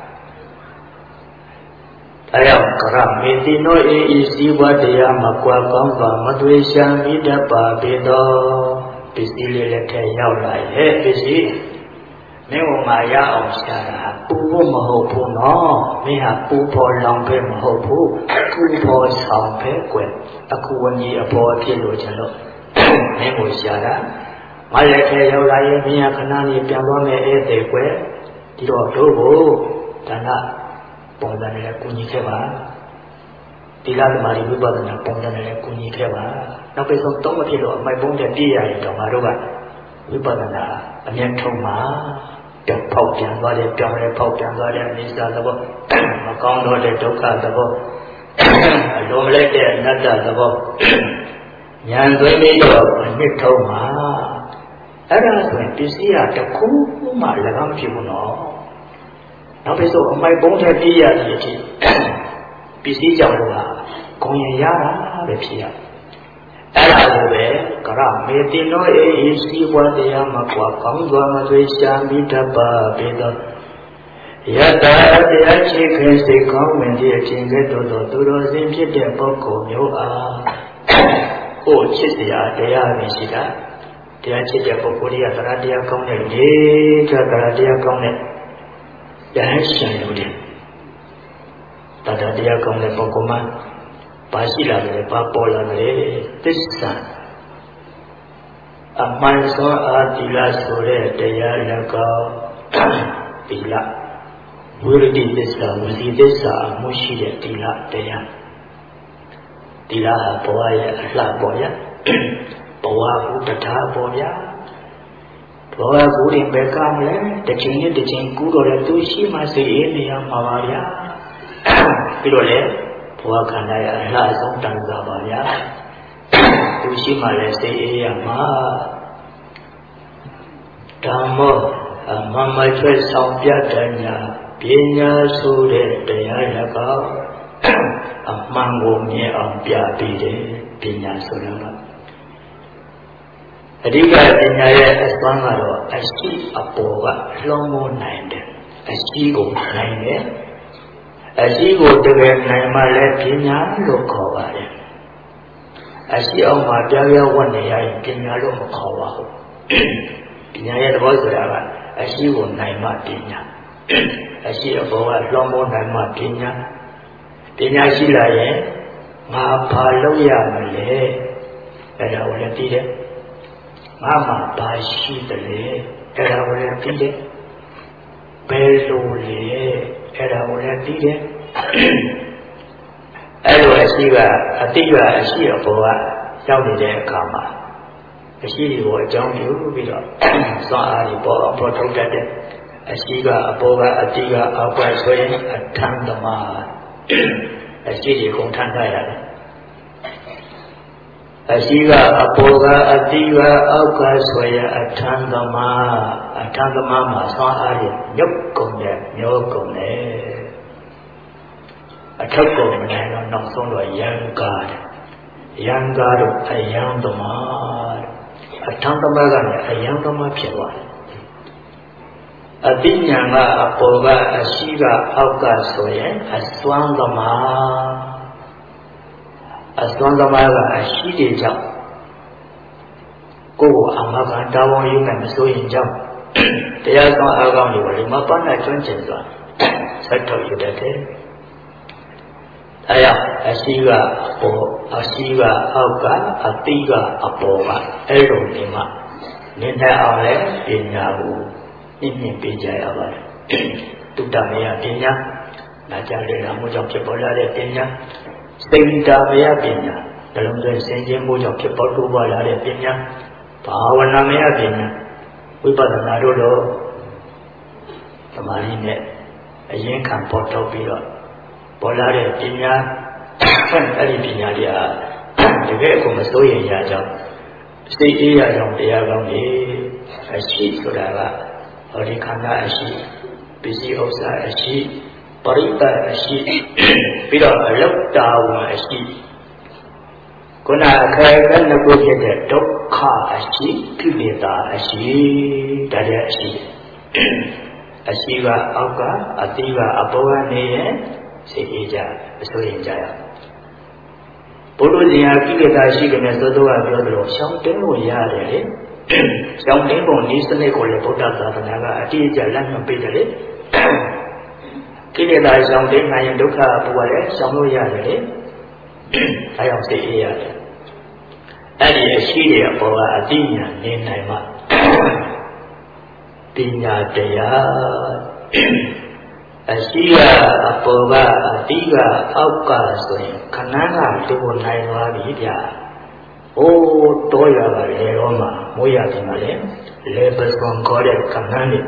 S1: အဲကြောင့်ကရမေတိနောအေဤစီဝတ္တရားမကွာကောင်းစွာမသွေရှာမိတတ်ပါပေသောပစ္စည်းလေးလက်ထဲရောက်လာရဲ့ပစ္စည်းမင်းတို့မှာရအောင်ရှာတာပူဖို့မဟုတ်ဘူးနော်မင်းဟာပူဖို့လောင်ပဲမဟုတ်ဘူးပူဖို့ဆောင်ပဲကွယ်အခုဝကြီးအပေါ်ဖြစ်လို့ချင်လို့မင်းကိုရှာတာမလက်ထဲရောက်လာရင်မင်းဟာခဏလေးပြန်သွားမယ်ဧည့်သည်ကွယ်ဒီတော့တို့ကိုဒါနပုံစံနဲ့ကုညီခဲ့ပါတိလသမารိဝိပဿနာပုံစံနဲ့ကုညီခဲ့ပါနောက်ပြီးဆုံးသုံးမဖြစ်လို့အမိုက်ပုံးတဲ့ပြည့်ရရင်တော့ငါတို့ကဝိပဿနာအမြတ်ထုံးမှာပြောင်းပေါက်ပြန်သွားတယ်ပြောင်းလဲပေါက်ပြန်သွားတယ်အိစ္ဆာသဘောမကောင်းတော့တဲ့ဒုက္ခသဘောအလိုမလိုက်တဲ့အနတ္တသဘောဉာဏ်သွင်းပြီးတော့အနှစ်ထုံးမှာအဲ့ဒါဆိုရင်ပစ္စည်းကတခုမှလည်းမဖြစ်ဘူးနော်နောက်ပြီးဆိုအမိုက်ပုံးတဲ့ပြည့်ရတဲ့အထိပစ္စည်းကြောင့်လို့ဟာဂုံရင်ရတာပဲဖြစ်ရအဲ့ဒါလိုပဲကရမေတိနောအေဤစီဝတ္တရားမကွာကောင်းစွာမသွေရှာမိတတ်ပါပေသောယတတရားချေခင်စိတ်ကောင်းဝင်သည့်အချိန်ကဲ့သို့သောသူတော်စင်ဖြစ်တဲ့ပုဂ္ဂိုလ်မျိုးအားကိုယ်ချစ်စရာတရားပဲရှိတာတရားချစ်တဲ့ပုဂ္ဂိုလ်တွေကတရားတရားကောင်းတဲ့လေတရားတရားကောင်းတဲ့တရားရှင်လူတွေတရားတရားကောင်းတဲ့ပုဂ္ဂိုလ်မှာပါရှိလာတယ်ပါပေါ်လာတယ်သစ္စာအမှန်စွာအာတိလဆိုတဲ့တရား၎င်းတိလဝိရတိသစ္စာဝစီသစ္စာမှုရှိတဲ့တိလတရားတိလဟာဘဝရဲ့အလှပေါ်ရဘဝဘုဒ္ဓထာပေါ်ရဘဝကူရင်ပဲကောင်းလဲတစ်ချိန်နဲ့တစ်ချိန်ကူတော့လေသူရှိမှစိတ်အေးနေရမှာပါဗျာပြီးတော့လေဘဝခန္ဓာရဲ့အလှဆုံးတန်ခါပါဗျာသူရှိမှလည်းစိတ်အေးရမှာဓမ္မောအမမချွဲဆောင်ပြတဲ့ညာပညာဆိုတဲ့တရား၎င်းအမှန်ကိုမြင်အောင်ပြပြီးတယ်ပညာဆိုတော့အဓိကပညာရဲ့အစွမ်းကတော့အရှိအပေါ်ကလွန်မိုးနိုင်တယ်အရှိကိုနိုင်တယ်အရှိကိုတကယ်နိုင်မှလည်းပညာလို့ခေါ်ပါတယ်အရှိအောင်မှာပြောင်းပြောင်းဝတ်နေရရင်ပညာလို့မခေါ်ပါဘူးပညာရဲ့သဘောဆိုတာကအရှိကိုနိုင်မှပညာအရှိအပေါ်ကလွန်မိုးနိုင်မှပညာပညာရှိလာရင်ငါဘာလုပ်ရမလဲအဲ့ဒါကိုလည်းသိတယ်ငါမှဘာရှိတယ်လဲအဲ့ဒါကိုလည်းသိတယ်ဘယ်လိုလဲအဲ့ဒါကိုလည်းသိတယ်အဲ့လိုအရှိကအတိကအရှိအပေါ်ကရောက်နေတဲ့အခါမှာအရှိကိုအကြောင်းပြုပြီးတော့စွမ်းအားကြီးပေါ်အောင်ပေါ်ထုတ်တတ်တဲ့အရှိကအပေါ်ကအတိကအောက်ကဆိုရင်အထံသမာအရှိကြီးကုန်ထမ်းထားရတယ်အရှိကအပေါ်ကအတိကအောက်ကဆိုရင်အထံသမာအထံသမာမှာစွမ်းအားကြီးညုတ်ကုန်တယ်မျောကုန်တယ်အထက်ကုန်မနိုင်တော့နောက်ဆုံးတော့ယံကားတယ်ယံကားတော့အယံသမာအထံသမာကနေအယံသမာဖြစ်သွားတယ်အတိညာကအပေါ်ကအရှိကအောက်ကဆိုရင်အစွမ်းသမာအစွမ်းသမာကအရှိတွေကြောင့်ကိုယ်ကိုအမကတာဝန်ယူနိုင်မစိုးရင်ကြောင့်တရားဆောင်အားကောင်းတွေဒီမှာပန်းနဲ့ကျွမ်းကျင်စွာဆက်ထုတ်ရတဲ့အဲရအရှိကအပေါ်အရှိကအောက်ကအတိကအပေါ်ကအဲ့လိုဒီမှာနည်းနည်းအောင်လဲပညာကိုပြင်းပြင်းပေးကြရပါတယ်တုတ္တမယပညာနာကြလေတာမျိုးကြောင့်ဖြစ်ပေါ်လာတဲ့ပညာစိတ္တမယပညာဒါလုံးသွင်းစင်ကြင်မှုကြောင့်ဖြစ်ပေါ်တိုးပွားလာတဲ့ပညာဘာဝနာမယပညာဝိပဿနာတို့တော့သမာဓိနဲ့အရင်ခံပေါ်ထုတ်ပြီးတော့ပေါ်လာတဲ့ပညာအဲ့ဒီပညာတွေဟာတကယ်ကိုမစိုးရင်ရကြောင်းစိတ်အေးရကြောင်းတရားကောင်းတွေအရှိဆိုတာကဟောဒီခန္ဓာအရှိပစ္စည်းဥစ္စာအရှိပရိသတ်အရှိပြီးတော့အလောက်တာဝန်အရှိခုနအခဲခဲနှစ်ခုဖြစ်တဲ့ဒုက္ခအရှိကိလေသာအရှိဒါတဲ့အရှိအရှိကအောက်ကအတိကအပေါ်ကနေရင်စိတ်အေးကြအစိုးရင်ကြရဘုလိုဉာဏ်ကိလေသာရှိကြတဲ့သောသောကပြောသလိုရှောင်းတင်းကိုရတယ်လေရှောင်းတင်းပုံဤစနစ်ကိုလည်းဗုဒ္ဓသာသနာကအတိအကျလက်မှတ်ပေးတယ်လေကိလေသာရှောင်းတင်းနိုင်ရင်ဒုက္ခဘဝလည်းရှောင်လို့ရတယ်လေအဲကြောင့်စိတ်အေးရတယ်အဲ့ဒီအရှိတဲ့အပေါ်ကအတိညာနေနိုင်မှပညာတရားအရှိကအပေါ်ကအတိကအောက်ကဆိုရင်ခဏကတူနိုင်သွားပြီဗျာ။အိုးတောရပါလေတော့မှမိုးရပြီမှလည်းလေပစွန်ခေါ်တဲ့ခဏနဲ့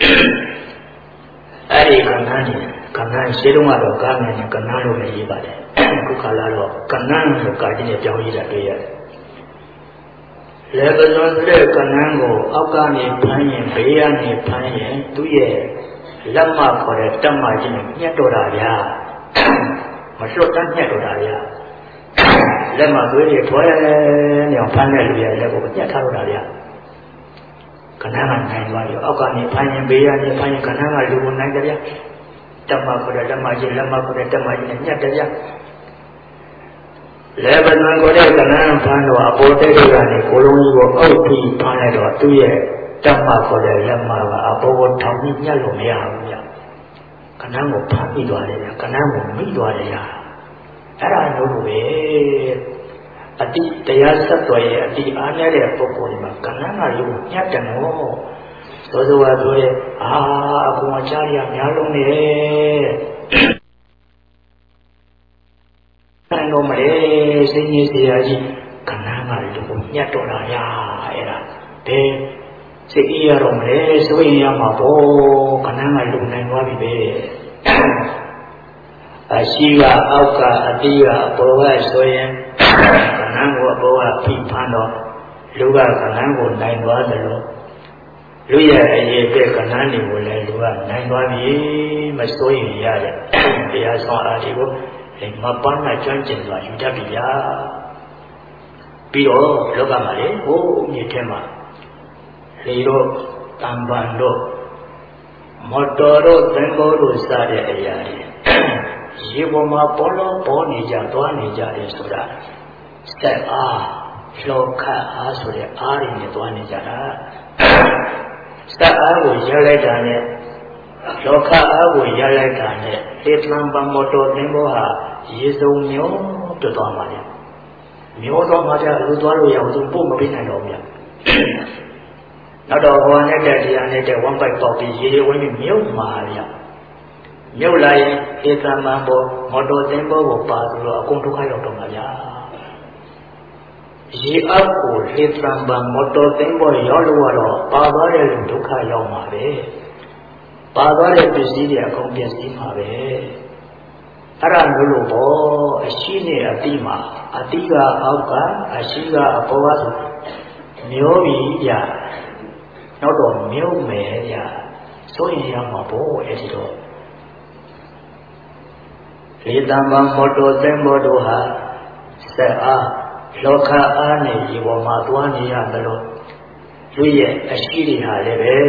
S1: အဲ့ဒီခဏနဲ့ခဏရှိတော့ကတော့ကားနဲ့ခဏလို့လည်းရေးပါတယ်။ခုခါလာတော့ခဏလို့ကားကြီးနဲ့ပြောင်းရတာတွေ့ရတယ်။လေပစွန်ဆိုတဲ့ခဏကိုအောက်ကနေဖမ်းရင်ဘေးကနေဖမ်းရင်သူ့ရဲ့လက်မခေါ်တဲ့တက်မကြီးနဲ့ညှက်တော်တာဗျာမလွတ်တမ်းညှက်တော်တာဗျာလက်မသွေးတွေထွဲနေအောင်ဖမ်းတဲ့လူရဲ့လက်ကိုညှက်ထားတော့တာဗျာခဏမှနိုင်သွားရောအောက်ကနေဖမ်းရင်ဘေးရနေဖမ်းရင်ခဏမှလူကိုနိုင်တယ်ဗျာတက်မခေါ်တဲ့လက်မကြီးလက်မခေါ်တဲ့တက်မကြီးနဲ့ညှက်တယ်ဗျာလက်ပံခေါ်တဲ့ကဏ္ဍဖမ်းတော့အပေါ်တဲ့ကနေကိုလုံးကြီးကိုအုပ်ပြီးဖမ်းလိုက်တော့သူ့ရဲ့တမ္မာခေါ်တဲ့လက်မကအပေါ်ကိုထောင်ပြီးညှက်လို့မရဘူးဗျခဏကိုဖမ်းပြီးသွားတယ်ဗျခဏကိုမိသွားတယ်ဗျအဲ့ဒါလို့ပဲအတိတရားဆက်တော်ရဲ့အတိအားနည်းတဲ့ပုဂ္ဂိုလ်ဒီမှာခဏကလူညှက်တယ်နော်သောသောကပြောတဲ့အာအကောင်ကြားရများလုံးနေတယ်တော့မလဲစိတ်ကြီးစရာကြီးခဏကလူညှက်တော်တာရအဲ့ဒါတဲ့စိတ်အေးရတော့မလဲဆိုရင်ရမှာပေါ့ခဏမှလုံနိုင်သွားပြီပဲအရှိကအောက်ကအတိကအပေါ်ကဆိုရင်ခဏကိုအပေါ်ကဖိဖမ်းတော့လူကခဏကိုနိုင်သွားတယ်လို့လူရဲ့အရေးအတွက်ခဏနေကိုလည်းလူကနိုင်သွားပြီမဆိုရင်ရတယ်တရားဆောင်အားဒီကိုမပန်းနဲ့ကျွမ်းကျင်စွာယူတတ်ပြီဗျာပြီးတော့လောကမှာလေဟိုအမြင့်ထဲမှာလေတို့တံပန်တို့မော်တော်တို့သင်္ဘောတို့စတဲ့အရာတွေရေပေါ်မှာပေါ်လို့ပေါ်နေကြသွားနေကြတယ်ဆိုတာစက်အားလောကအားဆိုတဲ့အားတွေနဲ့သွားနေကြတာစက်အားကိုရလိုက်တာနဲ့လောကအားကိုရလိုက်တာနဲ့လေတံပန်မော်တော်သင်္ဘောဟာရေစုံမျိုးတွတ်သွားပါလေမျိုးတော့မှကြလူသွားလို့ရအောင်သူပို့မပေးနိုင်တော့ဘူးနောက်တော့ဟောနဲ့တဲ့တရားနဲ့တဲ့ဝမ်းပိုက်ပေါက်ပြီးရေတွေဝင်ပြီးမြုပ်မာရမြုပ်လာရင်ဧကမန်ဘောမော်တော်သင်္ဘောကိုပါလို့အကုန်ဒုက္ခရောက်တော့မှာဗျာရေအောက်ကိုလေတံပံမော်တော်သင်္ဘောရောက်လို့တော့ပါသွားတဲ့လူဒုက္ခရောက်မှာပဲပါသွားတဲ့ပစ္စည်းတွေအကုန်ပျက်စီးမှာပဲအဲ့ဒါမျိုးလို့ပေါ့အရှိနဲ့အတိမှာအတိကအောက်ကအရှိကအပေါ်ကဆိုမျိုးပြီးရနောက်တော့မြုပ်မယ်ရဆိုရင်ရမှာပေါ့အဲ့ဒီတော့လေတံပံမော်တော်သင်္ဘောတို့ဟာဆက်အားလောကအားနဲ့ဒီပေါ်မှာသွားနေရမလို့သူရဲ့အရှိတွေဟာလည်းပဲ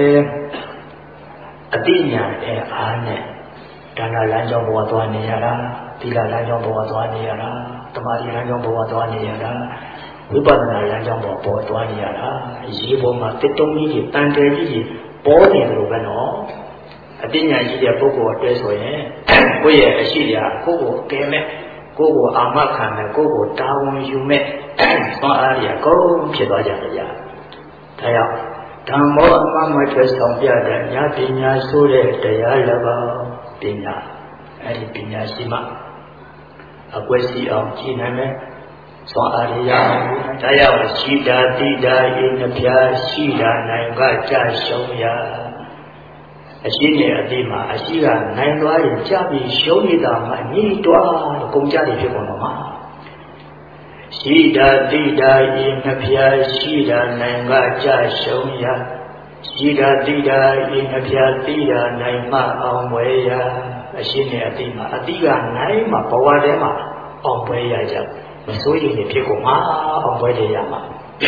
S1: အတိညာနဲ့အားနဲ့ဒါနလမ်းကြောင်းဘဝသွားနေရတာသီလလမ်းကြောင်းဘဝသွားနေရတာသမာဓိလမ်းကြောင်းဘဝသွားနေရတာဝိပဿနာလမ်းကြောင်းဘဝပေါ်သွားနေရတာရေပေါ်မှာတစ်တုံးကြီးတွေတန်တယ်ကြီးတွေပေါ်နေတယ်လို့ပဲနော်အတိညာကြီးတဲ့ပုဂ္ဂိုလ်အတွဲဆိုရင်ကိုယ့်ရဲ့အရှိရာကိုယ့်ကိုကဲမဲ့ကိုယ့်ကိုအာမခံမဲ့ကိုယ့်ကိုတာဝန်ယူမဲ့သွားအားရကုန်ဖြစ်သွားကြတယ်ဗျာဒါကြောင့်ဓမ္မောအမှန်မထွက်ဆောင်ပြတဲ့ညာပညာဆိုတဲ့တရားလည်းပါပညာအဲ့ဒီပညာရှိမှအကွက်ရှိအောင်ကြည်နိုင်မယ်သွားအားရအောင်ဒါကြောင့်ရှိတာတိတာဣနှဖျားရှိတာနိုင်ကကြရှုံးရအရှိနဲ့အတိမှာအရှိကနိုင်သွားရင်ကြပြီးရှုံးနေတာမှညှိတွားကုန်ကြတယ်ဖြစ်ကုန်တော့မှာရှိတာတိတာဤနှဖျားရှိတာနိုင်ကကြရှုံးရရှိတာတိတာဤနှဖျားတိတာနိုင်မှအောင်ပွဲရအရှိနဲ့အတိမှာအတိကနိုင်မှဘဝထဲမှာအောင်ပွဲရကြမစိုးရိမ်ဖြစ်ကုန်မှာအောင်ပွဲရမှာ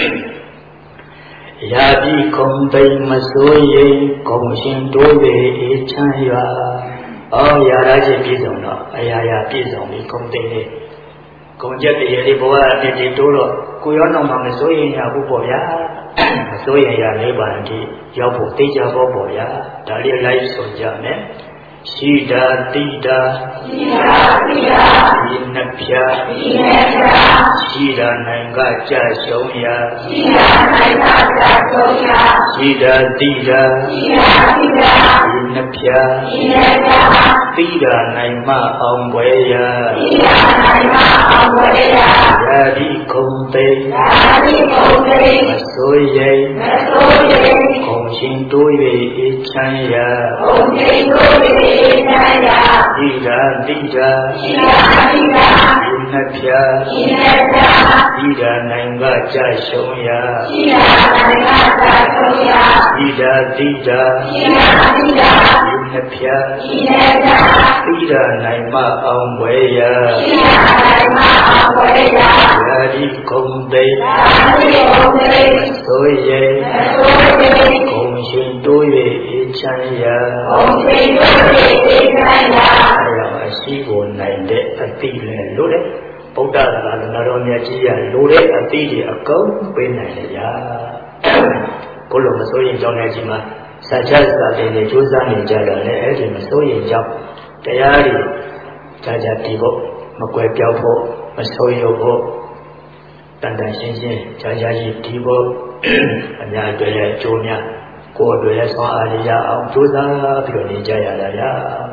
S1: ရာတိကုံသိမ့်မစိုးရိမ်ဂုံရှင်တိုးပေအေးချမ်းရွာအော်ရာရချင်းပြည့်စုံတော့အရာရာပြည့်စုံပြီဂုံသိမ့်လေးဂုံချက်တရေလေးဘဝအတိတ်တိုးတော့ကိုရောတော့မှမစိုးရိမ်ရဘူးပေါ့ဗျာမစိုးရိမ်ရနိဗ္ဗာန်ကြီးရောက်ဖို့သိကြဖို့ပေါ့ဗျာဒါလေးလိုက်ဆိုကြမယ်ရှိတာတိတာရှိတာတိတာဒီနှစ်ဖြာဒီနှစ်ဖြာရှိတာနိုင်ကကြရှုံးရရှိတာနိုင်ကကြရှုံးရရှိတာတိတာရှိတာတိတာဒီနှစ်ဖြာဒီနှစ်ဖြာတိတာနိုင်မှအောင်ပွဲရတိတာနိုင်မှအောင်ပွဲရယာတိခုံသိယာတိခုံသိမစိုးရိမ်မစိုးရိမ်ခုံရှင်တိုး၍အေးချမ်းရခုံရှင်တိုး၍ဣဒာတိတာဣဒာတိတာဒီနှစ်ဖြာဒီနှစ်ဖြာဣဒာနိုင်ကကြရှုံးရဣဒာနိုင်ကကြရှုံးရဣဒာတိတာဣဒာတိတာဒီနှစ်ဖြာဒီနှစ်ဖြာဣဒာနိုင်မအောင်ဝေယဣဒာနိုင်မအောင်ဝေယယာတိကုံသိယာတိကုံသိဆိုရေဆိုရေကုံရှင်တိုး၍အေးချမ်းရကုံရှင်တိုး၍အေးချမ်းရအဲ့တော့အရှိကိုနိုင်တဲ့အတိလည်းလို့လေဗုဒ္ဓသာသနာတော်မြတ်ကြီးရလိုတဲ့အတိတွေအကုန်ပေးနိုင်တယ်ဗျာဘုလိုမစိုးရင်ကြောင်းတဲ့ကြီးမှာစာချစာတဲ့တွေကြိုးစားနေကြတော့လေအဲ့ဒီမစိုးရင်ကြောင်းတရားတွေကြာကြာတည်ဖို့မကွယ်ပြောက်ဖို့မစိုးရုပ်ဖို့တန်တန်ရှင်းရှင်းကြာကြာကြီးတည်ဖို့အများတွေရဲ့အကျိုးများကိုယ်တွေရဲ့ဆွမ်းအားရအောင်ကြိုးစားပြီးတော့နေကြရတာဗျာ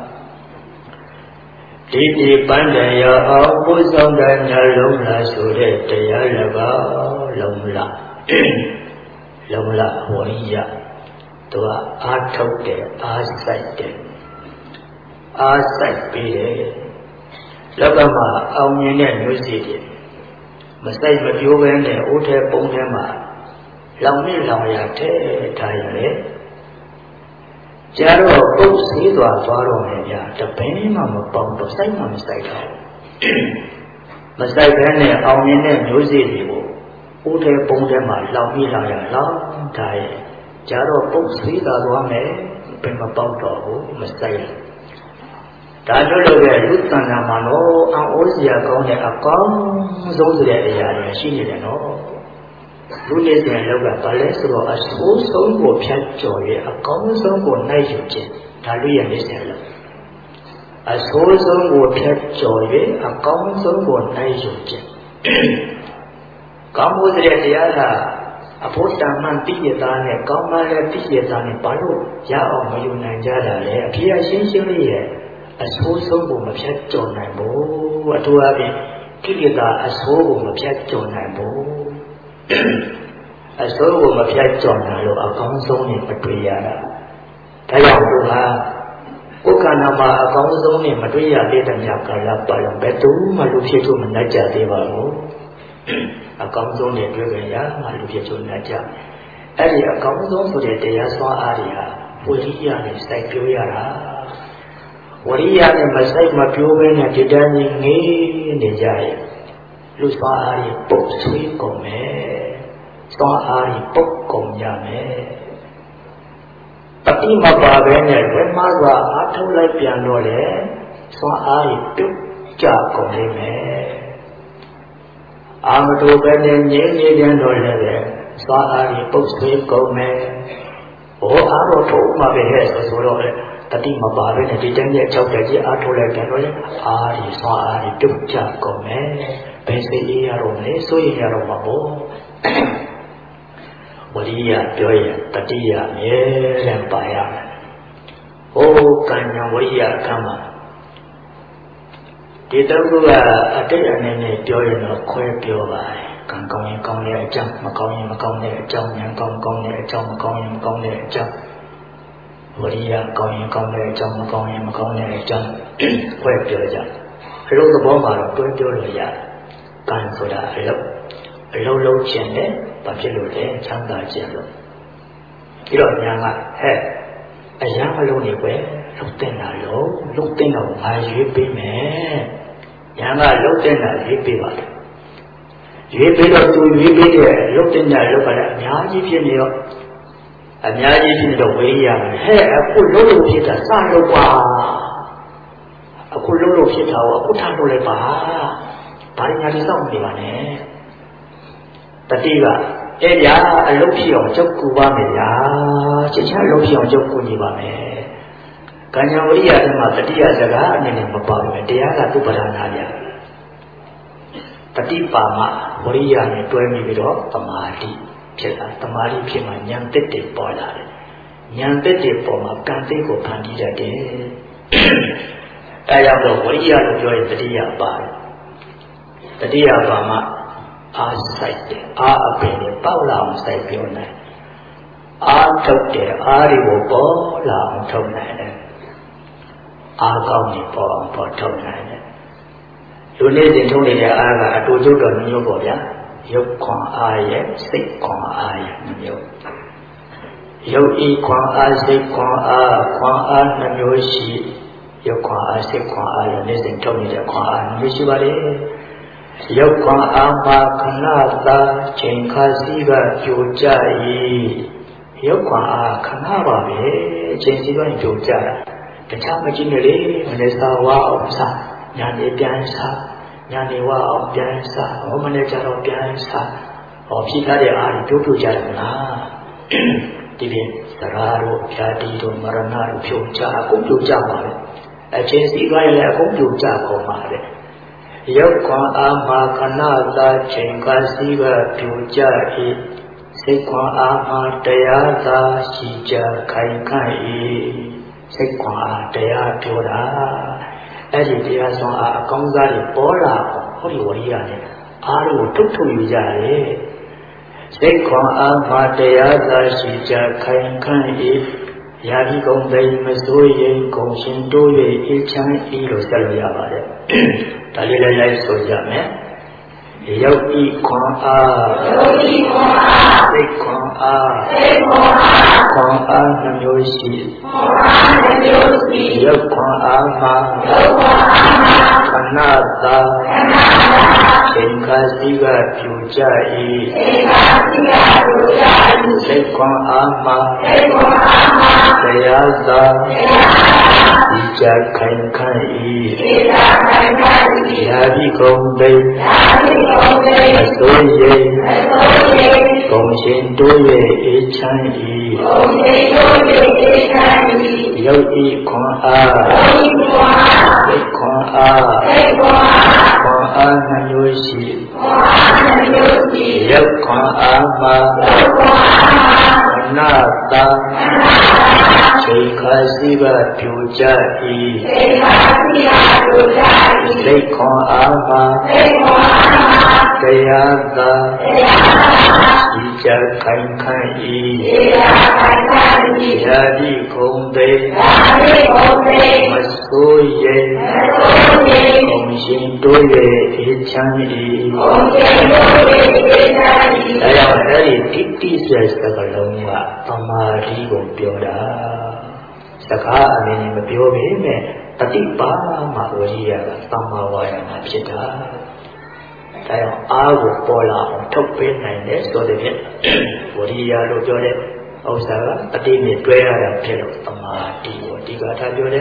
S1: ဒီဒီပန်းတယ်ရအောင်ဘုဆောင်တဲ့ညလုံးလားဆိုတဲ့တရားလည်းပါလုံးလားလုံးလားဝိရသူကအားထုတ်တယ်အားဆိုင်တယ်အားဆိုင်ပြီးတယ်လောကမှာအောင်မြင်တဲ့မျိုးစေ့တွေမဆိုင်မပြိုးဘဲနဲ့အိုးထဲပုံထဲမှာလောင်နဲ့လောင်ရထဲထားရတယ်ကျတော့ပုတ်သေးသွားသွားတော့မယ်ဗျာတပင်းမှမပေါတော့စိုက်မှမစိုက်တော့မစိုက်ဘဲနဲ့အောင်မြင်တဲ့မျိုးစေ့တွေကိုအိုးထဲပုံထဲမှာလောင်ပြီးလောင်ရလောင်ထားရဲ့ကျတော့ပုတ်သေးသွားသွားမယ်ဘယ်မပေါတော့ဘူးမစိုက်ဒါတို့လိုပဲလူတဏ္ဍာမှာတော့အံ့ဩစရာကောင်းတဲ့အကောင်းဆုံးဆိုတဲ့အရာတွေရှိနေတယ်နော်လူနေစဉ်လောက်ကဘာလဲဆိုတော့အဆိုးဆုံးကိုဖြတ်ကျော်ရဲ့အကောင်းဆုံးကိုနိုင်ယူခြင်းဒါလူရဲ့နေစဉ်လောက်အဆိုးဆုံးကိုဖြတ်ကျော်ရဲ့အကောင်းဆုံးကိုနိုင်ယူခြင်းကောင်းမှုတဲ့တရားကအဖို့တန်မှန်တိရသားနဲ့ကောင်းပါတဲ့တိရသားနဲ့ဘာလို့ရအောင်မယူနိုင်ကြတာလဲအဖေကရှင်းရှင်းလေးရဲ့အဆိုးဆုံးကိုမဖြတ်ကျော်နိုင်ဘူးအထူးအဖြင့်ကိလေသာအဆိုးကိုမဖြတ်ကျော်နိုင်ဘူးအဆိုးကိုမဖြတ်ကျော်နိုင်လို့အကောင်းဆုံးနဲ့မတွေ့ရတာဒါကြောင့်သူဟာဥက္ကဏမှာအကောင်းဆုံးနဲ့မတွေ့ရသေးတဲ့မြတ်ကာလပါလို့ဘယ်သူမှလူဖြစ်လို့မနိုင်ကြသေးပါဘူးအကောင်းဆုံးနဲ့တွေ့ကြရမှလူဖြစ်လို့နိုင်ကြအဲ့ဒီအကောင်းဆုံးဆိုတဲ့တရားစွမ်းအားတွေဟာဝိရိယနဲ့စိုက်ပျိုးရတာဝရိယနဲ့မစိုက်မပြိုးဘဲနဲ့ဒီတိုင်းငေးနေကြရဲ့လူစွာအားကြီးပုတ်ဆွေးကုန်မယ်စွာအားကြီးပုတ်ကုန်ကြမယ်ပတိမပါဘဲနဲ့ဝိမာစွာအားထုတ်လိုက်ပြန်တော့လေစွာအားကြီးပြုတ်ကြကုန်လိမ့်မယ်အာမတူပဲနဲ့ငြိမ်းနေပြန်တော့လေစွာအားကြီးပုတ်ဆွေးကုန်မယ်ဟောအားတော့ထုတ်မှပဲဟဲ့ဆိုဆိုတော့လေတတိမပါဘဲနဲ့ဒီတိုင်းရဲ့ကြောက်တဲ့ကြီးအားထုတ်လိုက်ပြန်တော့လေအားကြီးစွာအားကြီးပြုတ်ကြကုန်မယ်ဘယ်စိတ်ရတော့လဲဆိုရင်ရတော့မှာပေါ့ဝရိယပြောရင်တတိယမြဲတဲ့ပါရမယ်ဟိုကံညာဝရိယကံမှာဒီတုတ်ကအတိတ်အနေနဲ့ပြောရင်တော့ခွဲပြောပါတယ်ကံကောင်းရင်ကောင်းတဲ့အကြောင်းမကောင်းရင်မကောင်းတဲ့အကြောင်းဉာဏ်ကောင်းကောင်းတဲ့အကြောင်းမကောင်းရင်မကောင်းတဲ့အကြောင်းဝရိယကောင်းရင်ကောင်းတဲ့အကြောင်းမကောင်းရင်မကောင်းတဲ့အကြောင်းခွဲပြောကြအလို့သဘောမှာတော့တွဲပြောလို့ရတယ်ကံဆိုတာအလုပ်အလုပ်လုံးခြင်းနဲ့ဘာဖြစ်လို့လဲချမ်းသာခြင်းလို့ပြီးတော့ညာကဟဲ့အရာမလုံးနေပဲလုံတဲ့တာလို့လုံတဲ့တော့ငါရွေးပေးမယ်ညာကလုံတဲ့တာရွေးပေးပါလေရွေးပေးတော့သူရွေးပေးတဲ့လုံတဲ့တာလုံပါလေအများကြီးဖြစ်နေတော့အများကြီးဖြစ်တော့ဝေးရမယ်ဟဲ့အခုလုံးလို့ဖြစ်တာစလို့ပါအခုလုံးလို့ဖြစ်တာကိုအခုထားလို့လည်းပါဘာညာဒီစောင့်နေပါနဲ့တတိကအဲ့ဗျာအလုပ်ဖြစ်အောင်ကြောက်ကူပါမယ်ဗျာချက်ချင်းအလုပ်ဖြစ်အောင်ကြောက်ကူနေပါမယ်ကံညာဝရိယထဲမှာတတိယစကားအနေနဲ့မပါဘူးတရားကသူ့ပဒနာဗျာတတိပါမဝရိယနဲ့တွဲပြီးတော့သမာဓိဖြစ်လာသမာဓိဖြစ်မှဉာဏ်တက်တက်ပေါ်လာတယ်ဉာဏ်တက်တက်ပေါ်မှာကံသိကိုဖန်တီးတတ်တယ်အဲကြောင့်တော့ဝရိယလို့ပြောရင်တတိယပါတယ်တတိယပါမအားဆိုင်တယ်အားအပင်နဲ့ပေါက်လာအောင်ဆိုင်ပြောနိုင်အားထုတ်တယ်အားတွေကိုပေါ်လာအောင်ထုတ်နိုင်တယ်အားကောင်းနေပေါ်အောင်ပေါ်ထုတ်နိုင်တယ်လူနေစဉ်ထုတ်နေတဲ့အားကအတူတူတော့မျိုးပေါ့ဗျာရုပ်ခွန်အားရဲ့စိတ်ခွန်အားရဲ့မျိုးရုပ်ဤခွန်အားစိတ်ခွန်အားခွန်အားနှမျိုးရှိရုပ်ခွန်အားစိတ်ခွန်အားရဲ့နေစဉ်ထုတ်နေတဲ့ခွန်အားမျိုးရှိပါလေရုပ်ခွန်အားမှာခဏသာချိန်ခါစီးကကြိုကြ၏ရုပ်ခွန်အားခဏပါပဲချိန်စီးကကြိုကြတာတခြားမကြည့်နဲ့လေမနေ့စာဝါအောင်စားညာနေပြန်စားညာနေဝါအောင်ပြန်စားဟောမနေ့ကျတော့ပြန်စားဟောဖြစ်ထားတဲ့အားတွေတိုးတိုးကြတယ်မလားဒီပြင်သရာတို့ဖြာတိတို့မရဏတို့ဖြုံကြအကုန်ဖြုံကြပါလေအချင်းစီကလည်းအကုန်ဖြုံကြကုန်ပါလေရုပ်ခွန်အားမှာခဏသာချိန်ခါစီးကဖြုံကြ၏စိတ်ခွန်အားမှာတရားသာရှိကြခိုင်ခိုင်၏စိတ်ခွန်အားတရားပြောတာအဲ့ဒီတရားစွမ်းအားအကောင်းစားတွေပေါ်လာဟောဒီဝရိယနဲ့အားတွေကိုထုတ်ထုတ်ယူကြတယ်စိတ်ခွန်အားမှာတရားသာရှိကြခိုင်ခိုင်၏ရာဒီကုံသိမစိုးရင်ကုံရှင်တိုး၍အေးချမ်း၏လို့ဆက်လို့ရပါတယ်ဒါလေးလည်းလိုက်ဆိုကြမယ်ရုပ်ဤခွန်အားရုပ်ဤခွန်အားစိတ်ခွန်အားစိတ်ခွန်အားခွန်အားနှမျိုးရှိခွန်အားနှမျိုးရှိရုပ်ခွန်အားမှာရုပ်ခွန်အားမှာခဏသာခဏသာချိန်ခါစီကပြူကြ၏ချိန်ခါစီကပြူကြ၏စိတ်ခွန်အားမှာစိတ်ခွန်အားမှာတရားသာတရားသာဒီကြခိုင်ခိုင်၏ဒီကြခိုင်ခိုင်၏ရာဒီကုံသိရာဒီကုံသိအစိုးရိမ်အစိုးရိမ်ကုံရှင်တိုး၍အေးချမ်း၏ကုံရှင်တိုး၍အေးချမ်း၏ရုပ်ဤခွန်အားရုပ်ဤခွန်အားစိတ်ခွန်အားစိတ်ခွန်အားခွန်အားနှမျိုးရှိခွန်အားနှမျိုးရှိ Yok Kwan Ama Nata Chikasiva Pyujai Lake Kwan Ama Kayata Ija Kain Kai Yadi Kumbe Masoye Komshin Doye Echani Daya Dari Titi Sakalonga Amari Gompyoda Saka Amini Mapyobe Tatipa Mahuriya Tamawaya Mapita Daya Agu Pola Tope Nine So the Wuriya Lojore Osara Atimi Dwaya Pelo Tamati Digata Jode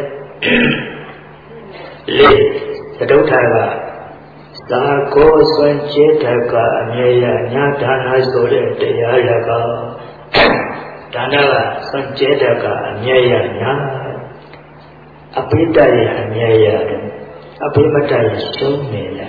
S1: Le Sadotara Sako Sanchetaka Ameya Nyatana Sore Teyayaka Tanava Sanchetaka Ameya Nya Apitaya Ameya Apimataya Sumela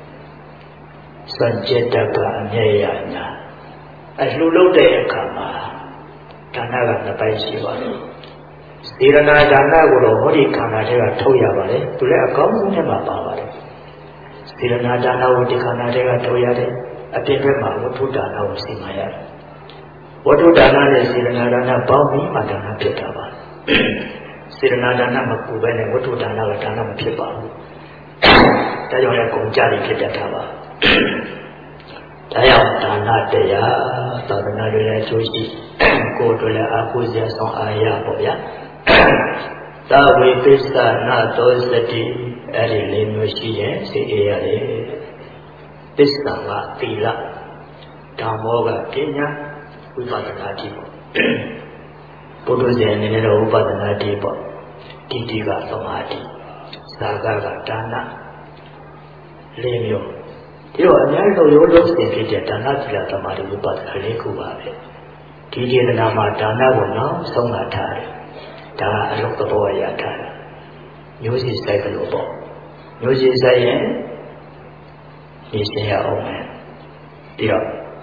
S1: Sanchetaka Ameya Nya Aslulo Deyakama Tanava Napaisiva Sirana Dana Guru Hori Kana Toyavale, to let a common Bavare. Sirana Dana Udikana Toyade, a Pepema, what to Dana Simaya. What to Dana is Sirana Dana Baumi, Madana Petava. Sirana Dana Makuben, what to Dana Dana Pipa. Tayona Kunjari Kitatava. Tayam Dana Dea, Tadana Joshi, go to the Akuzia Son Aya Boya. Tawe Pista Na Tosati Eri Linushi, say Ere Pista Tila Tamoga Kenya, Upatanati Putuzen in Upatanati, Titiga Samati, Saga Dana Lemio. You are never your looks in Kitanatila Tamari Upat Alekubabe. Titi Nama Dana will now Songatari. Da look the boy at News is like a lobo. News is saying, he say, oh man. Dear,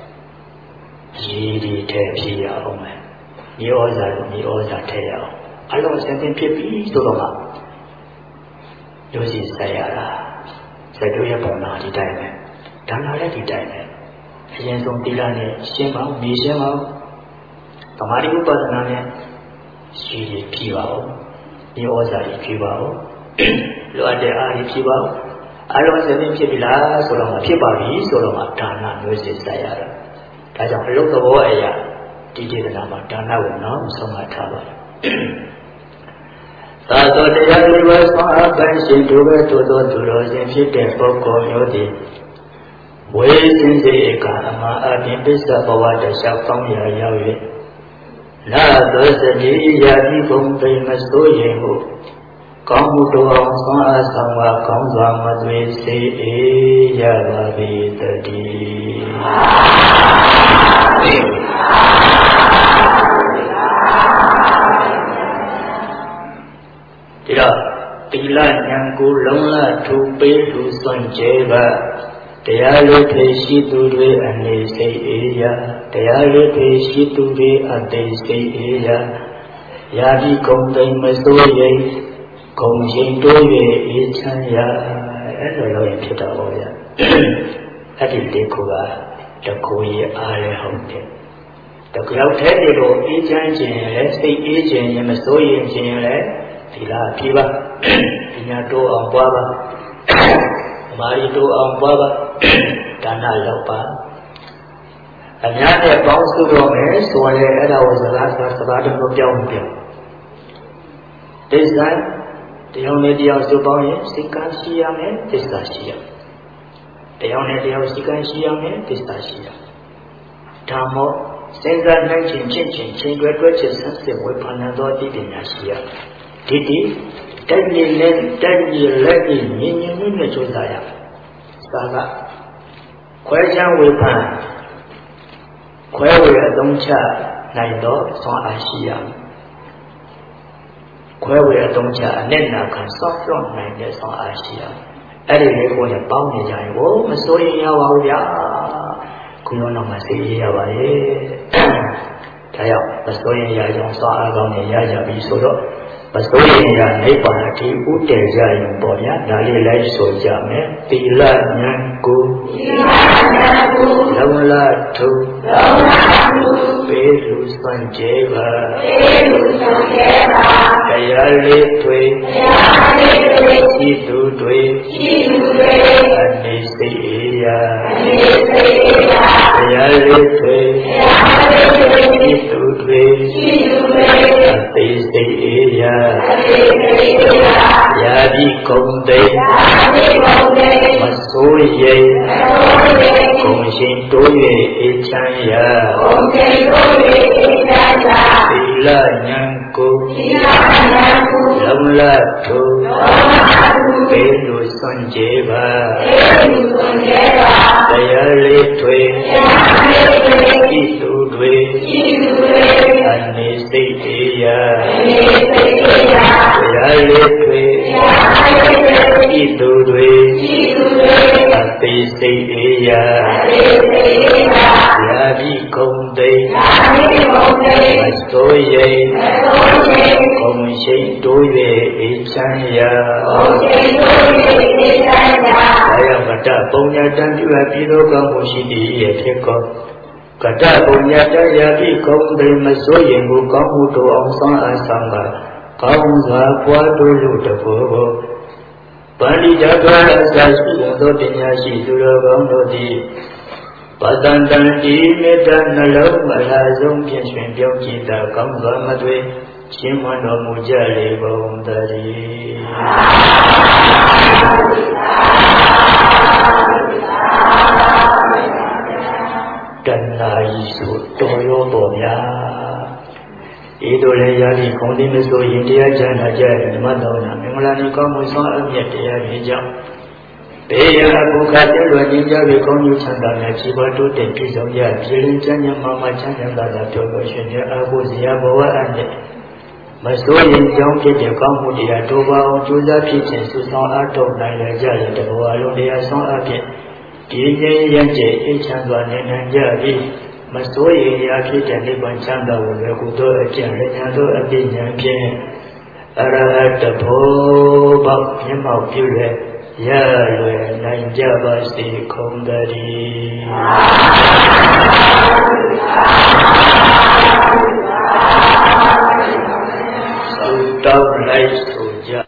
S1: Gidi Tapia, oh man. You all are me all that tail. I don't send him Pipi to Loma. News is Sayara. Said to your bona, the diamond. Dana let the diamond. Again, some Tilane, Shema, Mishema, Tamari Upatanane. She is Pivao, the Ozari Pivao, Luade Ari Pivao. I don't send him Pivila, Soloma Pipavi, Soloma Tana, Moses Sayara. As a look of Oya, did the Nama Tana will know Soma Tava. Tato de Yavas Mahabanshi to go to the Turos and Fit and Poko Yodi. Ways in the Ekama, Abin Pisa Pawata Shapam Yawi. La Dosati Yadi Kumpe Mastoyeho Kamuto Sama Sama Kamwa Madwe Se Yavavi Tadi Tira Tila Nyangu Longla to pay to Sanjeva Tayalo Teshi Tudwe and they say Eya Tayalo Teshi Tudwe and they say Eya Yadi Kombe Masoye Komshin Doye Echanya and the lawyer Pita Oya Ati Dekura the Koyi Ale Honte The crowd headed or agent, let's say agent and Masoye General Tila Piva Pinato Ambaba Marito Ambaba Dana Lopa. And now they bounce to romance, so I was the last part about the Mobian. This time, the only deal to buy it, Sikasia, Pistacia. The only deal Sikasia, Pistacia. Tamo, since that nineteen changing, change graduates and the weapon and all the Dinasia. Titi, tell me, tell me, let me, in the Josiah. Saga. Question weapon. Where we don't chat, Naido, Son Asia. Where we don't chat, Nena can soft from Nine Son Asia. Anyway, for the bounty, oh, Masoya, ခုလုံးတော့မသိရပါရဲ့ဒါကြောင့်မစိုးရင်ရကြောင်းစွာအားကောင်းနဲ့ရကြပြီဆိုတော့မစိုးရင်ရနိဗ္ဗာန်အထိဥတည်ကြရင်ပေါ့ဗျာဒါလေးလိုက်ဆိုကြမယ်သီလဉာဏ်ကိုသီလဉာဏ်ကိုလုံလထုလုံလထုပေလူစွန့်ကြပါပေလူစွန့်ကြပါတရားလေးတွေတရားလေးတွေဤသူတွေဤသူတွေအနေစိတ်အေးရာအနေစိတ်အေးရာတရားလေးတွေတရားလေးတွေဤသူတွေဤသူတွေအသေးစိတ်အေးရာအသေးစိတ်အေးရာယာတိကုံသိယာတိကုံသိမစိုးရိမ်မစိုးရိမ်ကုံရှင်တိုး၍အေးချမ်းရာကုံရှင်တိုး၍အေးချမ်းရာသီလဉာဏ်ကိုသီလဉာဏ်ကိုလုံလထုလုံလထုပေလို့စွန့်ကြပါပေလို့စွန့်ကြပါတရားလေးတွေတရားလေးတွေဤသူတွေဤသူတွေအနေစိတ်အေးရာအနေစိတ်အေးရာတရားလေးတွေတရားလေးတွေဤသူတွေဤသူတွေအသေးစိတ်အေးရာအသေးစိတ်အေးရာယာတိဂုံသိယာတိဂုံသိမစိုးရိမ်မစိုးရိမ်ဂုံရှိန်တိုး၍အေးချမ်းရာဂုံရှိန်တိုး၍အေးချမ်းရာဒါယမတပုံညာတံပြုအပ်ပြီးသောကောင်းမှုရှိသည်ရဲ့ဖြစ်ကောကတပုံညာတယာတိဂုံသိမစိုးရိမ်ကိုကောင်းမှုတို့အောင်ဆောင်အားဆောင်ကကောင်းစွာပွားတို့လို့တဘောကိုပန္တိတ္တဝါအစရှိသောပညာရှိသူတော်ကောင်းတို့သည်ပတန်တန်ဒီမေတ္တာနှလုံးမလားဆုံးဖြင့်ရှင်ပြောင်းကြည်သာကောင်းစွာမသွေရှင်မွန်တော်မူကြလေကုန်သတည်းတဏှာဤဆိုတော်ရောပေါ်များဤတို့လည်းယာတိခုံသိမဆိုရင်တရားချမ်းသာကြရဓမ္မတော်နာမင်္ဂလာနေကောင်းမှုဆောင်အမြတ်တရားတွေကြောင့်ဘေးရန်ဘုခတ်တဲ့လွယ်ခြင်းကြပြီးကောင်းကျိုးချမ်းသာနဲ့ជីវတိုးတက်ပြည့်စုံရပြည်လင်းချမ်းသာမှမှချမ်းသာသာပြောလို့ရှင်တဲ့အာဟုဇရာဘဝအနဲ့မစိုးရင်ကြောင်းဖြစ်တဲ့ကောင်းမှုတရားတို့ပါအောင်ကြိုးစားဖြစ်ခြင်းစုဆောင်အားထုတ်နိုင်ရကြရင်တဘောအလုံးတရားဆောင်အပ်ဖြင့်ဒီငြိမ်းရကျအိချမ်းစွာနေနိုင်ကြပြီးမစိုးရင်ရာဖြစ်တဲ့နိဗ္ဗာန်ချမ်းသာကိုလည်းကုသိုလ်အကျင့်ဉာဏ်တို့အပြည့်ဉာဏ်ဖြင့်အရဟတဘောပေါက်မျက်မှောက်ပြုတဲ့ရလွယ်နိုင်ကြပါစေကုန်သတည်းသုတောင်းလိုက်